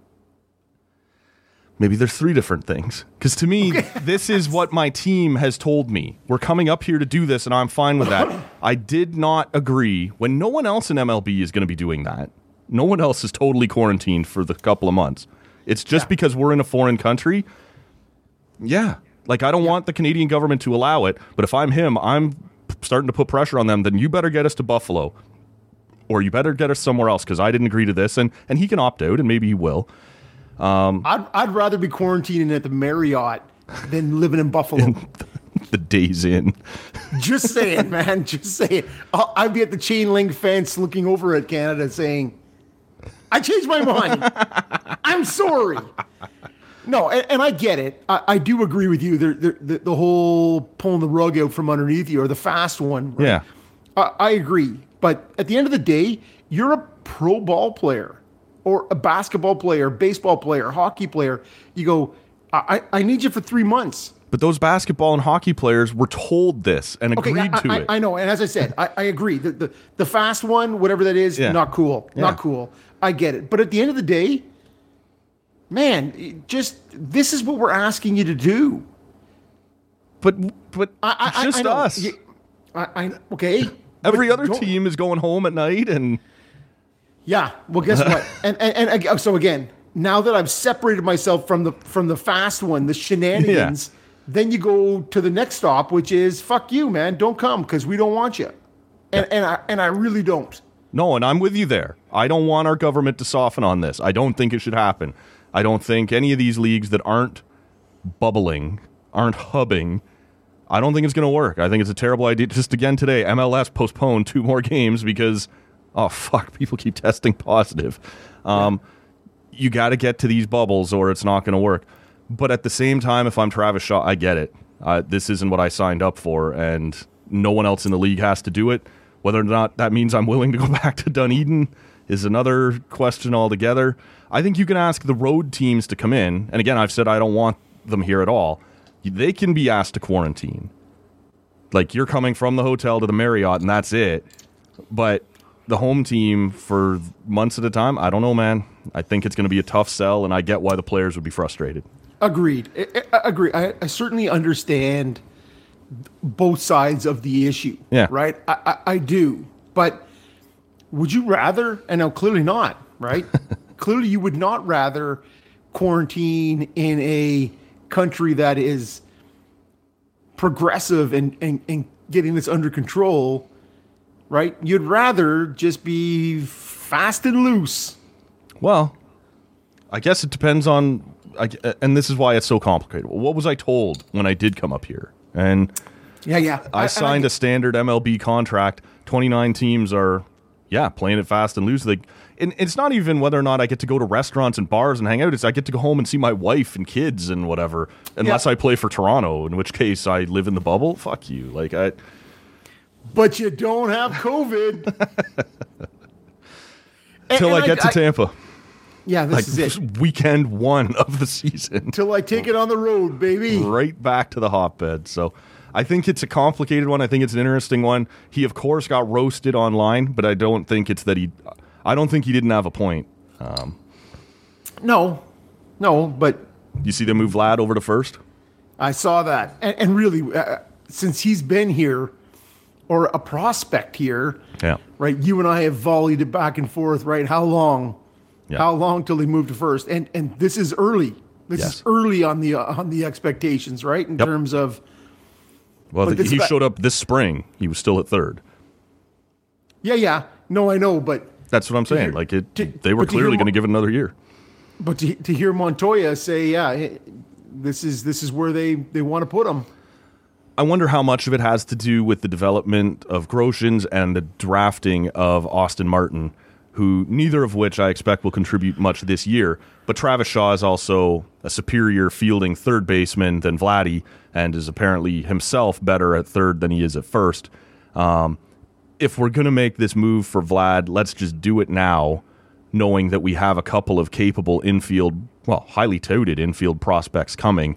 Maybe there's 3 different things. Because to me, this is what my team has told me. We're coming up here to do this, and I'm fine with that. I did not agree when no one else in MLB is going to be doing that. No one else is totally quarantined for the couple of months. It's just because we're in a foreign country. Yeah. Like, I don't want the Canadian government to allow it, but if I'm him, I'm starting to put pressure on them, then you better get us to Buffalo. Or you better get us somewhere else, because I didn't agree to this. And he can opt out, and maybe he will. I'd rather be quarantining at the Marriott than living in Buffalo. The Days Inn. Just saying, man. Just saying. I'd be at the chain link fence looking over at Canada saying, I changed my mind. I'm sorry. No, and I get it. I do agree with you. The whole pulling the rug out from underneath you, or the fast one. Right? Yeah. I agree. But at the end of the day, you're a pro ball player or a basketball player, baseball player, hockey player. You go, I need you for 3 months. But those basketball and hockey players were told this and agreed to it. I know. And as I said, I agree. The fast one, whatever that is, not cool. Yeah. Not cool. I get it. But at the end of the day, man, this is what we're asking you to do. But it's just us. Okay. Every other team is going home at night and... Yeah. Well, guess what? and so again, now that I've separated myself from the fast one, the shenanigans, then you go to the next stop, which is fuck you, man. Don't come because we don't want you. And I really don't. No, and I'm with you there. I don't want our government to soften on this. I don't think it should happen. I don't think any of these leagues that aren't bubbling, aren't hubbing, I don't think it's going to work. I think it's a terrible idea. Just again today, MLS postponed 2 more games because, oh, fuck, people keep testing positive. You got to get to these bubbles or it's not going to work. But at the same time, if I'm Travis Shaw, I get it. This isn't what I signed up for, and no one else in the league has to do it. Whether or not that means I'm willing to go back to Dunedin is another question altogether. I think you can ask the road teams to come in. And again, I've said I don't want them here at all. They can be asked to quarantine. Like, you're coming from the hotel to the Marriott, and that's it. But the home team for months at a time, I don't know, man. I think it's going to be a tough sell, and I get why the players would be frustrated. Agreed. Agree. I certainly understand both sides of the issue. Yeah. Right? I do. But would you rather, and now clearly not, right? Clearly you would not rather quarantine in a country that is progressive and getting this under control, right? You'd rather just be fast and loose. Well, I guess it depends on, and this is why it's so complicated. What was I told when I did come up here? And yeah, I signed a standard MLB contract. 29 teams are, playing it fast and loose. And it's not even whether or not I get to go to restaurants and bars and hang out. It's I get to go home and see my wife and kids and whatever. Unless I play for Toronto, in which case I live in the bubble. Fuck you. But you don't have COVID. Till I get to Tampa. Yeah, this is it. Weekend 1 of the season. Till I take it on the road, baby. Right back to the hotbed. So I think it's a complicated one. I think it's an interesting one. He, of course, got roasted online, but I don't think it's that I don't think he didn't have a point. No, but... You see them move Vlad over to first? I saw that. And really, since he's been here, or a prospect here, right, you and I have volleyed it back and forth, right? How long? Yeah. How long till he moved to first? And this is early. This is early on the expectations, right? In terms of... Well, he showed up this spring. He was still at third. Yeah. No, I know, but... That's what I'm saying. They were clearly going to give it another year. But to hear Montoya say, this is where they want to put him. I wonder how much of it has to do with the development of Groshans and the drafting of Austin Martin, who neither of which I expect will contribute much this year. But Travis Shaw is also a superior fielding third baseman than Vladdy, and is apparently himself better at third than he is at first. If we're going to make this move for Vlad, let's just do it now, knowing that we have a couple of capable infield, highly touted infield prospects coming.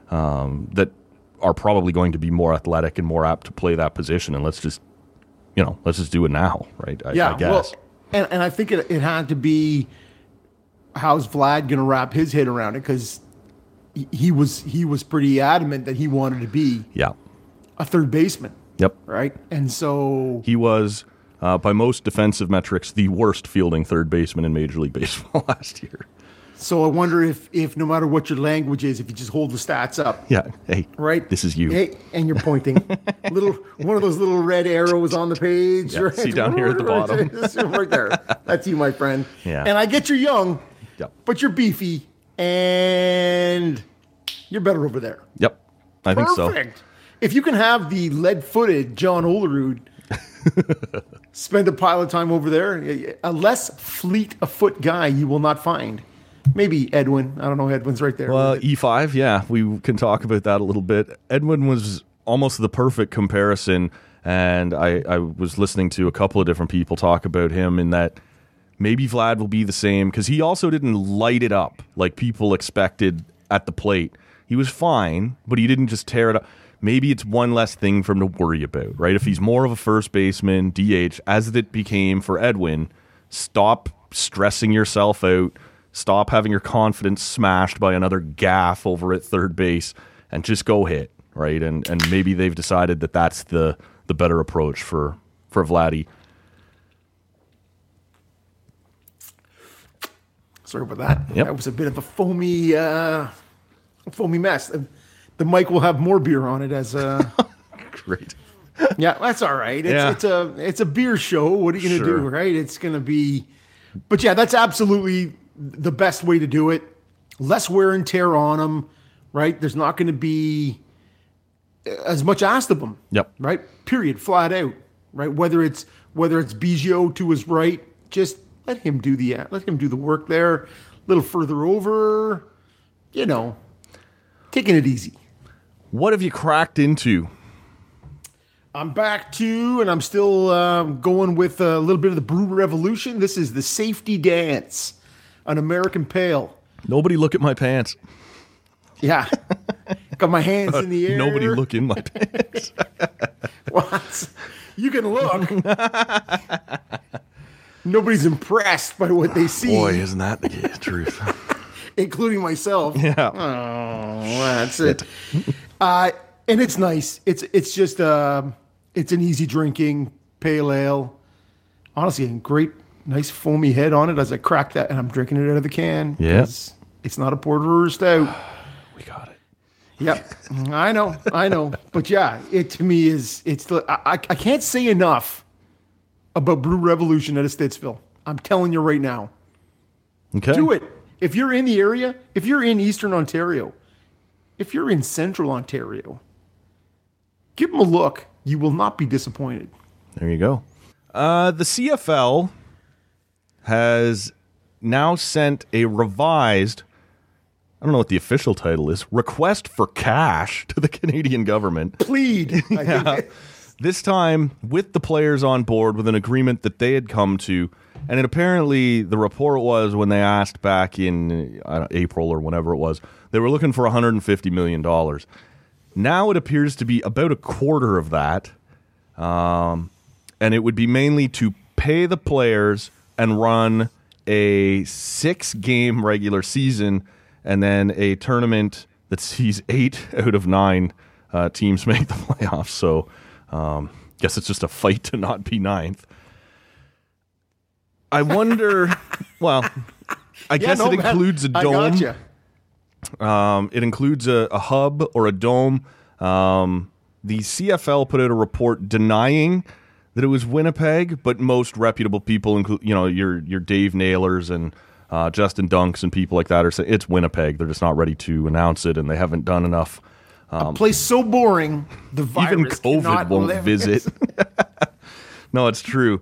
that are probably going to be more athletic and more apt to play that position. And let's just do it now, right? I guess. Well, and I think it had to be, how's Vlad going to wrap his head around it? Because he was pretty adamant that he wanted to be a third baseman. Yep. Right. And so he was, by most defensive metrics, the worst fielding third baseman in Major League Baseball last year. So I wonder if no matter what your language is, if you just hold the stats up. Yeah. Hey. Right. This is you. Hey, and you're pointing. One of those little red arrows on the page. Yeah, right? see down here at the bottom. Right there. That's you, my friend. Yeah. And I get you're young, but you're beefy, and you're better over there. Yep. I think so. Perfect. If you can have the lead-footed John Olerud spend a pile of time over there, a less fleet of foot guy you will not find. Maybe Edwin. I don't know. Edwin's right there. Well, E5, yeah. We can talk about that a little bit. Edwin was almost the perfect comparison, and I was listening to a couple of different people talk about him in that maybe Vlad will be the same, because he also didn't light it up like people expected at the plate. He was fine, but he didn't just tear it up. Maybe it's one less thing for him to worry about, right? If he's more of a first baseman, DH, as it became for Edwin, stop stressing yourself out, stop having your confidence smashed by another gaff over at third base, and just go hit, right? And maybe they've decided that that's the better approach for Vladdy. Sorry about that. Yep. That was a bit of a foamy mess. The mic will have more beer on it as Great. Yeah, that's all right. It's a beer show. What are you going to do, right? It's going to be, but yeah, that's absolutely the best way to do it. Less wear and tear on them, right? There's not going to be as much asked of them. Yep. Right. Period. Flat out. Right. Whether it's Biggio to his right, just let him do the work there. A little further over, taking it easy. What have you cracked into? I'm back to, and I'm still going with a little bit of the Brew Revolution. This is the Safety Dance, an American Pale. Nobody look at my pants. Yeah. Got my hands in the air. Nobody look in my pants. What? You can look. Nobody's impressed by what they see. Boy, isn't that the truth. Including myself. Yeah. Oh, that's it. And it's nice. It's just it's an easy drinking pale ale. Honestly, a great, nice foamy head on it as I crack that, and I'm drinking it out of the can. Yes. It's not a porter or a stout. We got it. Yep. I know. But yeah, it to me is, I can't say enough about Brew Revolution out of Stittsville. I'm telling you right now. Okay. Do it. If you're in the area, if you're in Eastern Ontario, if you're in Central Ontario, give them a look. You will not be disappointed. There you go. The CFL has now sent a revised, I don't know what the official title is, request for cash to the Canadian government. Plead. This time with the players on board with an agreement that they had come to. And it apparently, the report was when they asked back in April or whenever it was, they were looking for $150 million. Now it appears to be about a quarter of that. And it would be mainly to pay the players and run a 6-game regular season and then a tournament that sees 8 out of 9 teams make the playoffs. So guess it's just a fight to not be 9th. I wonder, well, I guess it includes a dome. I gotcha. It includes a hub or a dome. The CFL put out a report denying that it was Winnipeg, but most reputable people, include your Dave Nailers and Justin Dunks and people like that, are saying it's Winnipeg. They're just not ready to announce it, and they haven't done enough. A place so boring, the virus even COVID won't visit. No, it's true.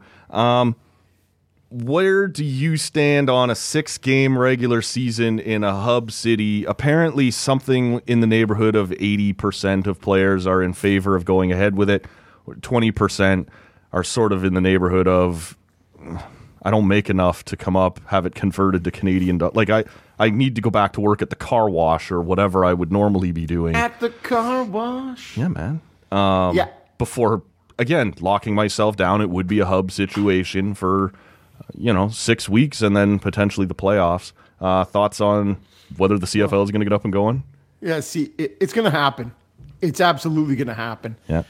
Where do you stand on a 6-game regular season in a hub city? Apparently something in the neighborhood of 80% of players are in favor of going ahead with it. 20% are sort of in the neighborhood of, I don't make enough to come up, have it converted to Canadian. I need to go back to work at the car wash or whatever I would normally be doing. At the car wash. Yeah, man. Yeah. Before, again, locking myself down, it would be a hub situation for, 6 weeks and then potentially the playoffs. Thoughts on whether the CFL is going to get up and going? Yeah, see, it's going to happen. It's absolutely going to happen. Yeah.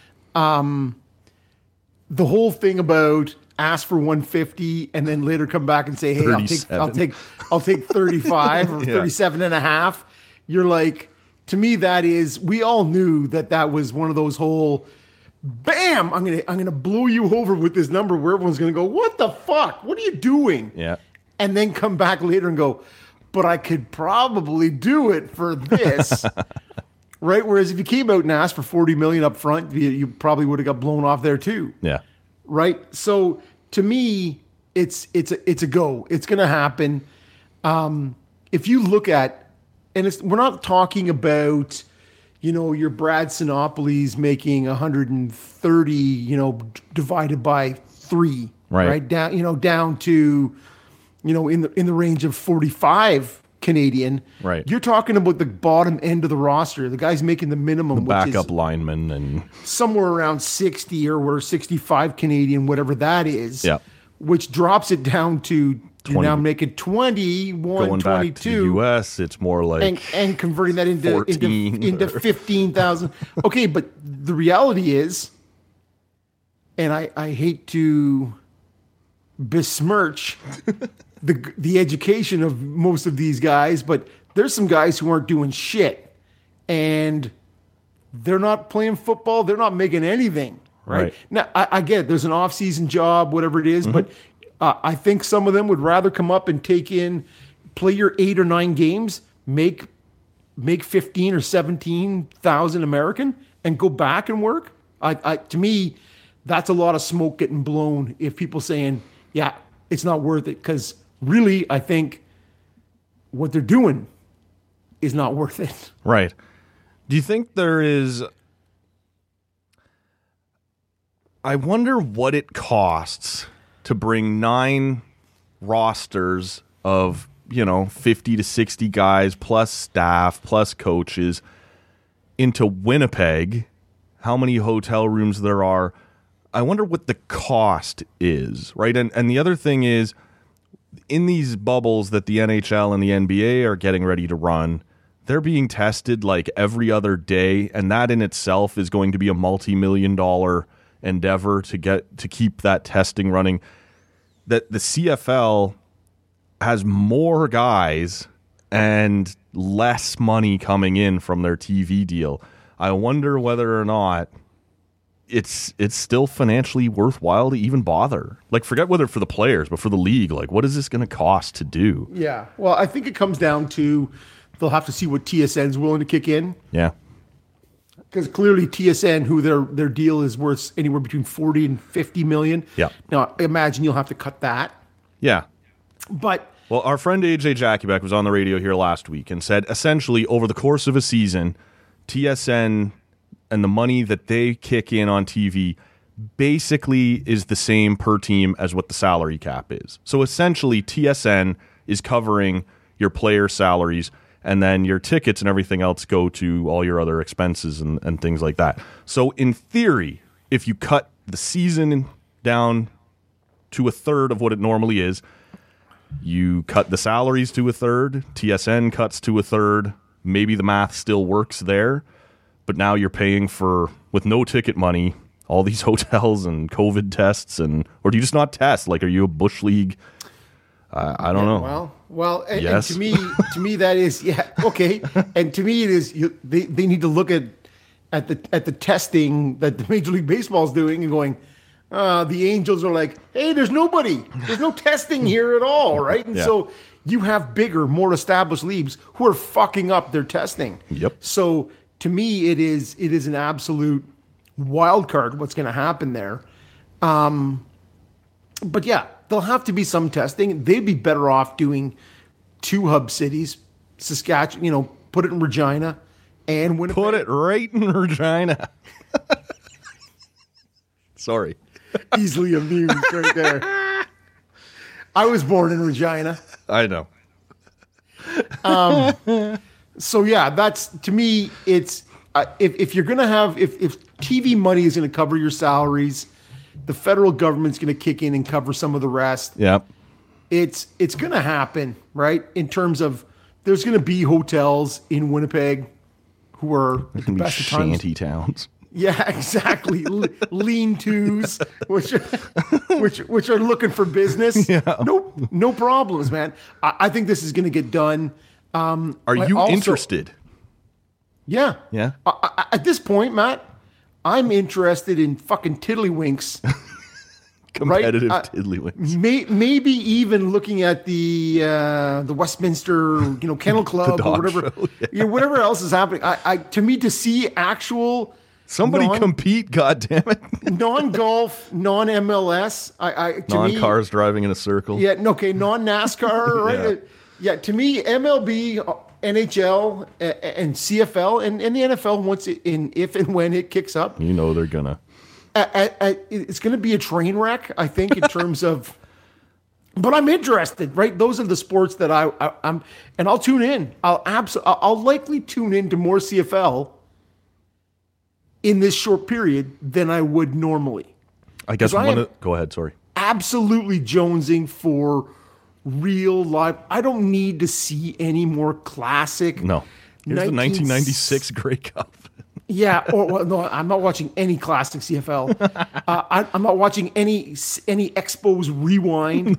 The whole thing about ask for 150 and then later come back and say, hey, I'll take 35 or 37 and a half. You're like, to me, that is, we all knew that was one of those whole, bam, I'm gonna blow you over with this number where everyone's gonna go, what the fuck? What are you doing? Yeah. And then come back later and go, but I could probably do it for this. Right? Whereas if you came out and asked for 40 million up front, you probably would have got blown off there too. Yeah. Right? So to me, it's a go. It's going to happen. If you look at, and we're not talking about, your Brad Sinopolis making 130, divided by 3, right? Down to, in the range of 45 Canadian. Right. You're talking about the bottom end of the roster, the guys making the minimum, The which backup is lineman and somewhere around 60 or 65 Canadian, whatever that is. Yeah. Which drops it down to 20. you're now making 21, going 22. back to the US, it's more like And converting that into 14. 15,000. Okay, but the reality is, and I hate to besmirch the education of most of these guys, but there's some guys who aren't doing shit, and they're not playing football. They're not making anything. Right. Now, I get it. There's an off-season job, whatever it is, but I think some of them would rather come up and play your 8 or 9 games, make 15 or 17,000 American, and go back and work. To me, that's a lot of smoke getting blown. If people saying, yeah, it's not worth it, because really, I think what they're doing is not worth it. Right. Do you think there is... I wonder what it costs to bring 9 rosters of, 50 to 60 guys plus staff plus coaches into Winnipeg, how many hotel rooms there are. I wonder what the cost is, right? And the other thing is, in these bubbles that the NHL and the NBA are getting ready to run, they're being tested like every other day, and that in itself is going to be a multi-million-dollar endeavor to keep that testing running. That the CFL has more guys and less money coming in from their TV deal. I wonder whether or not it's still financially worthwhile to even bother. Like, forget whether for the players, but for the league, like, what is this going to cost to do? Yeah. Well, I think it comes down to they'll have to see what TSN's willing to kick in. Yeah. Because clearly TSN, who their deal is worth anywhere between 40 and 50 million. Yeah. Now, I imagine you'll have to cut that. Yeah. But well, our friend AJ Jackiebeck was on the radio here last week and said essentially over the course of a season, TSN and the money that they kick in on TV basically is the same per team as what the salary cap is. So essentially TSN is covering your player salaries, and then your tickets and everything else go to all your other expenses and things like that. So in theory, if you cut the season down to a third of what it normally is, you cut the salaries to a third, TSN cuts to a third, maybe the math still works there, but now you're paying for, with no ticket money, all these hotels and COVID tests, or do you just not test? Like, are you a Bush League? I don't know. Well, and, yes. and to me that is okay. And to me it is they need to look at the testing that the Major League Baseball is doing and going. The Angels are like, hey, there's no testing here at all, right? And so you have bigger, more established leagues who are fucking up their testing. Yep. So to me, it is an absolute wild card what's going to happen there. But yeah, there'll have to be some testing. They'd be better off doing 2 hub cities, Saskatchewan, put it in Regina and Winnipeg. Put it right in Regina. Sorry. Easily amused right there. I was born in Regina. I know. So yeah, that's to me. It's if you're gonna have if TV money is gonna cover your salaries, the federal government's gonna kick in and cover some of the rest. Yep. It's gonna happen, right? In terms of there's gonna be hotels in Winnipeg who are at the best of times. Shanty towns. Yeah, exactly. Lean-tos, which are looking for business. Yeah. No problems, man. I think this is going to get done. Are you interested? Yeah. Yeah. At this point, Matt, I'm interested in fucking tiddlywinks. Competitive right? tiddlywinks. Maybe even looking at the Westminster, Kennel Club or whatever, show, yeah. Whatever else is happening. To me, to see actual. Somebody compete, goddammit. Non-golf, non-MLS. Non-cars driving in a circle. Yeah, okay, non-NASCAR, right? Yeah, to me, MLB, NHL, and CFL, and the NFL, if and when it kicks up. You know they're gonna. It's going to be a train wreck, I think, in terms of... But I'm interested, right? Those are the sports that I'm... And I'll tune in. I'll likely tune into more CFL in this short period than I would normally. I guess go ahead, sorry. Absolutely jonesing for real live. I don't need to see any more classic. No. Here's the 1996 Grey Cup. Yeah, no, I'm not watching any classic CFL. I'm not watching any Expos Rewind.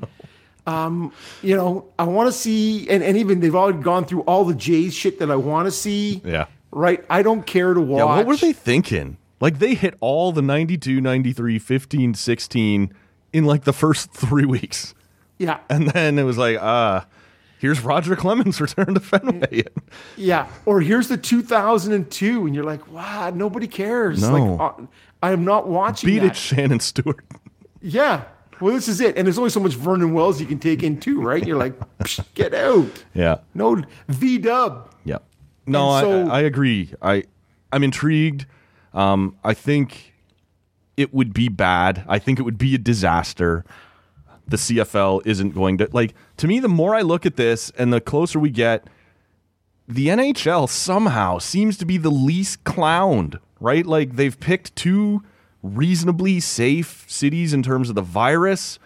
No. I want to see, and even they've already gone through all the Jays shit that I want to see. Yeah. Right? I don't care to watch. Yeah, what were they thinking? Like, they hit all the 92, 93, 15, 16 in, like, the first 3 weeks. Yeah. And then it was like, here's Roger Clemens' return to Fenway. Yeah. Or here's the 2002, and you're like, wow, nobody cares. No. Like, I am not watching Beat that. it, Shannon Stewart. Yeah. Well, this is it. And there's only so much Vernon Wells you can take in, too, right? You're like, get out. Yeah. No, V-dub. Yeah. No, I agree. I'm intrigued. I think it would be bad. I think it would be a disaster. The CFL isn't going to... Like, to me, the more I look at this and the closer we get, the NHL somehow seems to be the least clowned, right? Like, they've picked two reasonably safe cities in terms of the virus.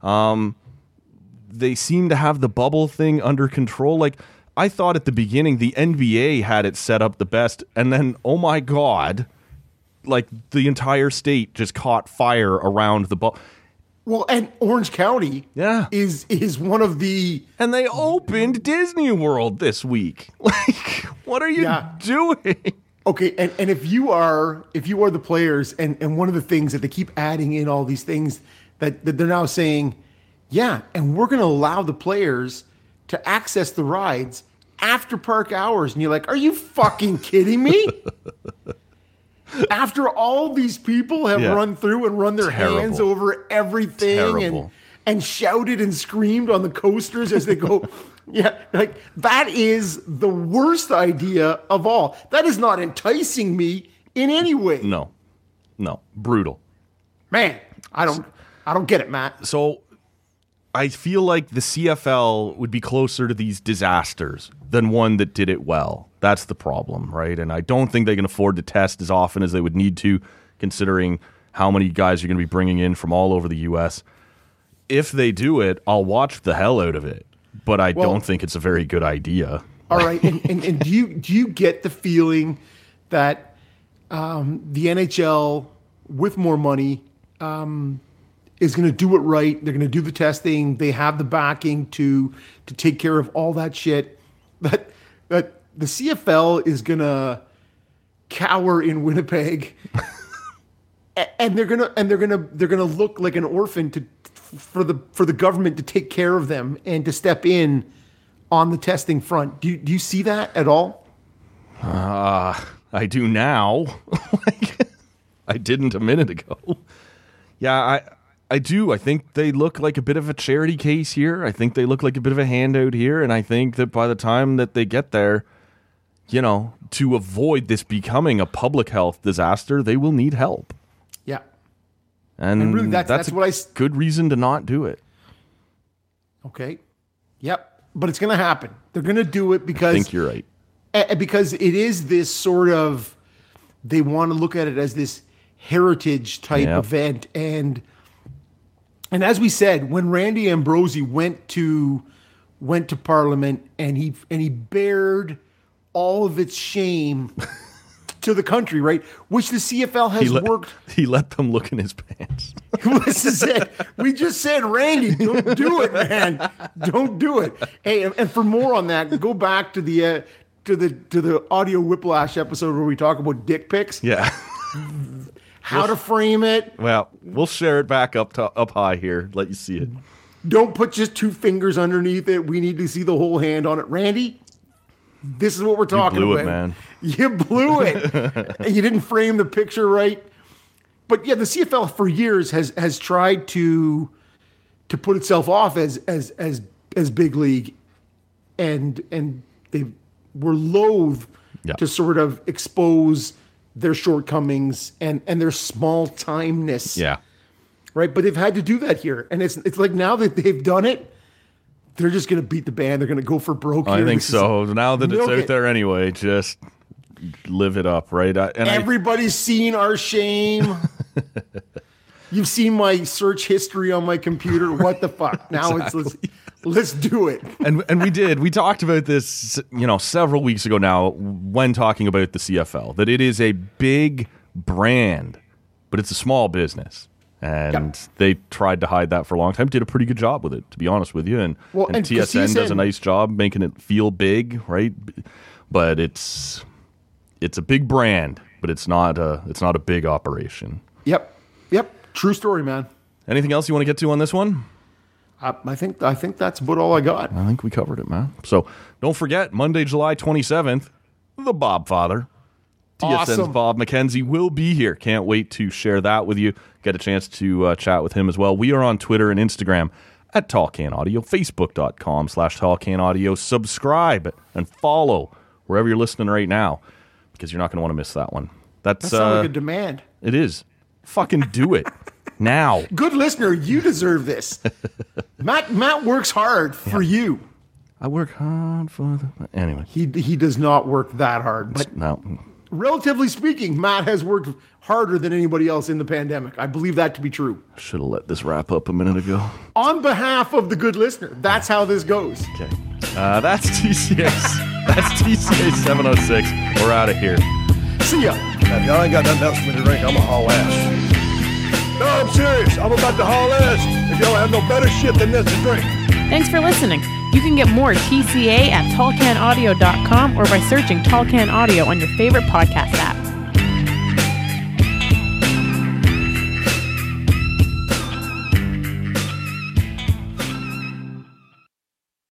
They seem to have the bubble thing under control. Like, I thought at the beginning the NBA had it set up the best, and then, oh my God, like the entire state just caught fire around the bubble. Well, and Orange County is one of the... And they opened Disney World this week. Like, what are you doing? Okay, and if you are the players, and one of the things that they keep adding in all these things that they're now saying, yeah, and we're going to allow the players to access the rides after park hours. And you're like, are you fucking kidding me? After all these people have run through and run their hands over everything and shouted and screamed on the coasters as they go, like that is the worst idea of all. That is not enticing me in any way. No, brutal. Man, I don't get it, Matt. So I feel like the CFL would be closer to these disasters than one that did it well. That's the problem, right? And I don't think they can afford to test as often as they would need to, considering how many guys you're going to be bringing in from all over the U.S. If they do it, I'll watch the hell out of it, but I don't think it's a very good idea. All right, and do you get the feeling that the NHL, with more money, is going to do it right? They're going to do the testing. They have the backing to take care of all that shit. That the CFL is going to cower in Winnipeg, and they're going to look like an orphan for the government to take care of them and to step in on the testing front. Do you see that at all? I do now. I didn't a minute ago. Yeah, I do. I think they look like a bit of a charity case here. I think they look like a bit of a handout here. And I think that by the time that they get there, to avoid this becoming a public health disaster, they will need help. Yeah. And really, that's what good reason to not do it. Okay. Yep. but it's going to happen. They're going to do it because I think you're right. Because it is this sort of, they want to look at it as this heritage type event. And as we said, when Randy Ambrosie went to Parliament and he bared all of its shame to the country, right? Which the CFL has worked. He let them look in his pants. This is it. We just said, Randy, don't do it, man. Don't do it. Hey, and for more on that, go back to the audio whiplash episode where we talk about dick pics. Yeah. How to frame it. Well, we'll share it back up high here. Let you see it. Don't put just 2 fingers underneath it. We need to see the whole hand on it. Randy, this is what we're talking about. You blew it, man. You blew it. And you didn't frame the picture right. But yeah, the CFL for years has tried to put itself off as big league, and they were loath to sort of expose their shortcomings and their small timeness. Yeah. Right. But they've had to do that here. And it's like now that they've done it, they're just going to beat the band. They're going to go for broke here. I think so. Now that it's out there anyway, just live it up, right? Everybody's seen our shame. You've seen my search history on my computer. What the fuck? Now let's do it. And we did. We talked about this, several weeks ago now when talking about the CFL, that it is a big brand, but it's a small business. And they tried to hide that for a long time. Did a pretty good job with it, to be honest with you. And TSN does a nice job making it feel big, right? But it's a big brand, but it's not a big operation. Yep. True story, man. Anything else you want to get to on this one? I think that's about all I got. I think we covered it, man. So don't forget, Monday, July 27th, the Bob Father. Awesome. TSN's Bob McKenzie will be here. Can't wait to share that with you. Get a chance to chat with him as well. We are on Twitter and Instagram at Tall Can Audio, Facebook.com/Tall Can Audio. Subscribe and follow wherever you're listening right now, because you're not going to want to miss that one. That sounds like a demand. It is. Fucking do it now. Good listener, you deserve this. Matt works hard for you. I work hard for the... Anyway. He does not work that hard. But no. Relatively speaking, Matt has worked harder than anybody else in the pandemic. I believe that to be true. Should have let this wrap up a minute ago. On behalf of the good listener, that's how this goes. Okay. That's TCA. That's TCA 706. We're out of here. See ya. Now, if y'all ain't got nothing else for me to drink, I'm going to haul ass. No, I'm serious. I'm about to haul ass if y'all have no better shit than this to drink. Thanks for listening. You can get more TCA at tallcanaudio.com or by searching Tall Can Audio on your favorite podcast app.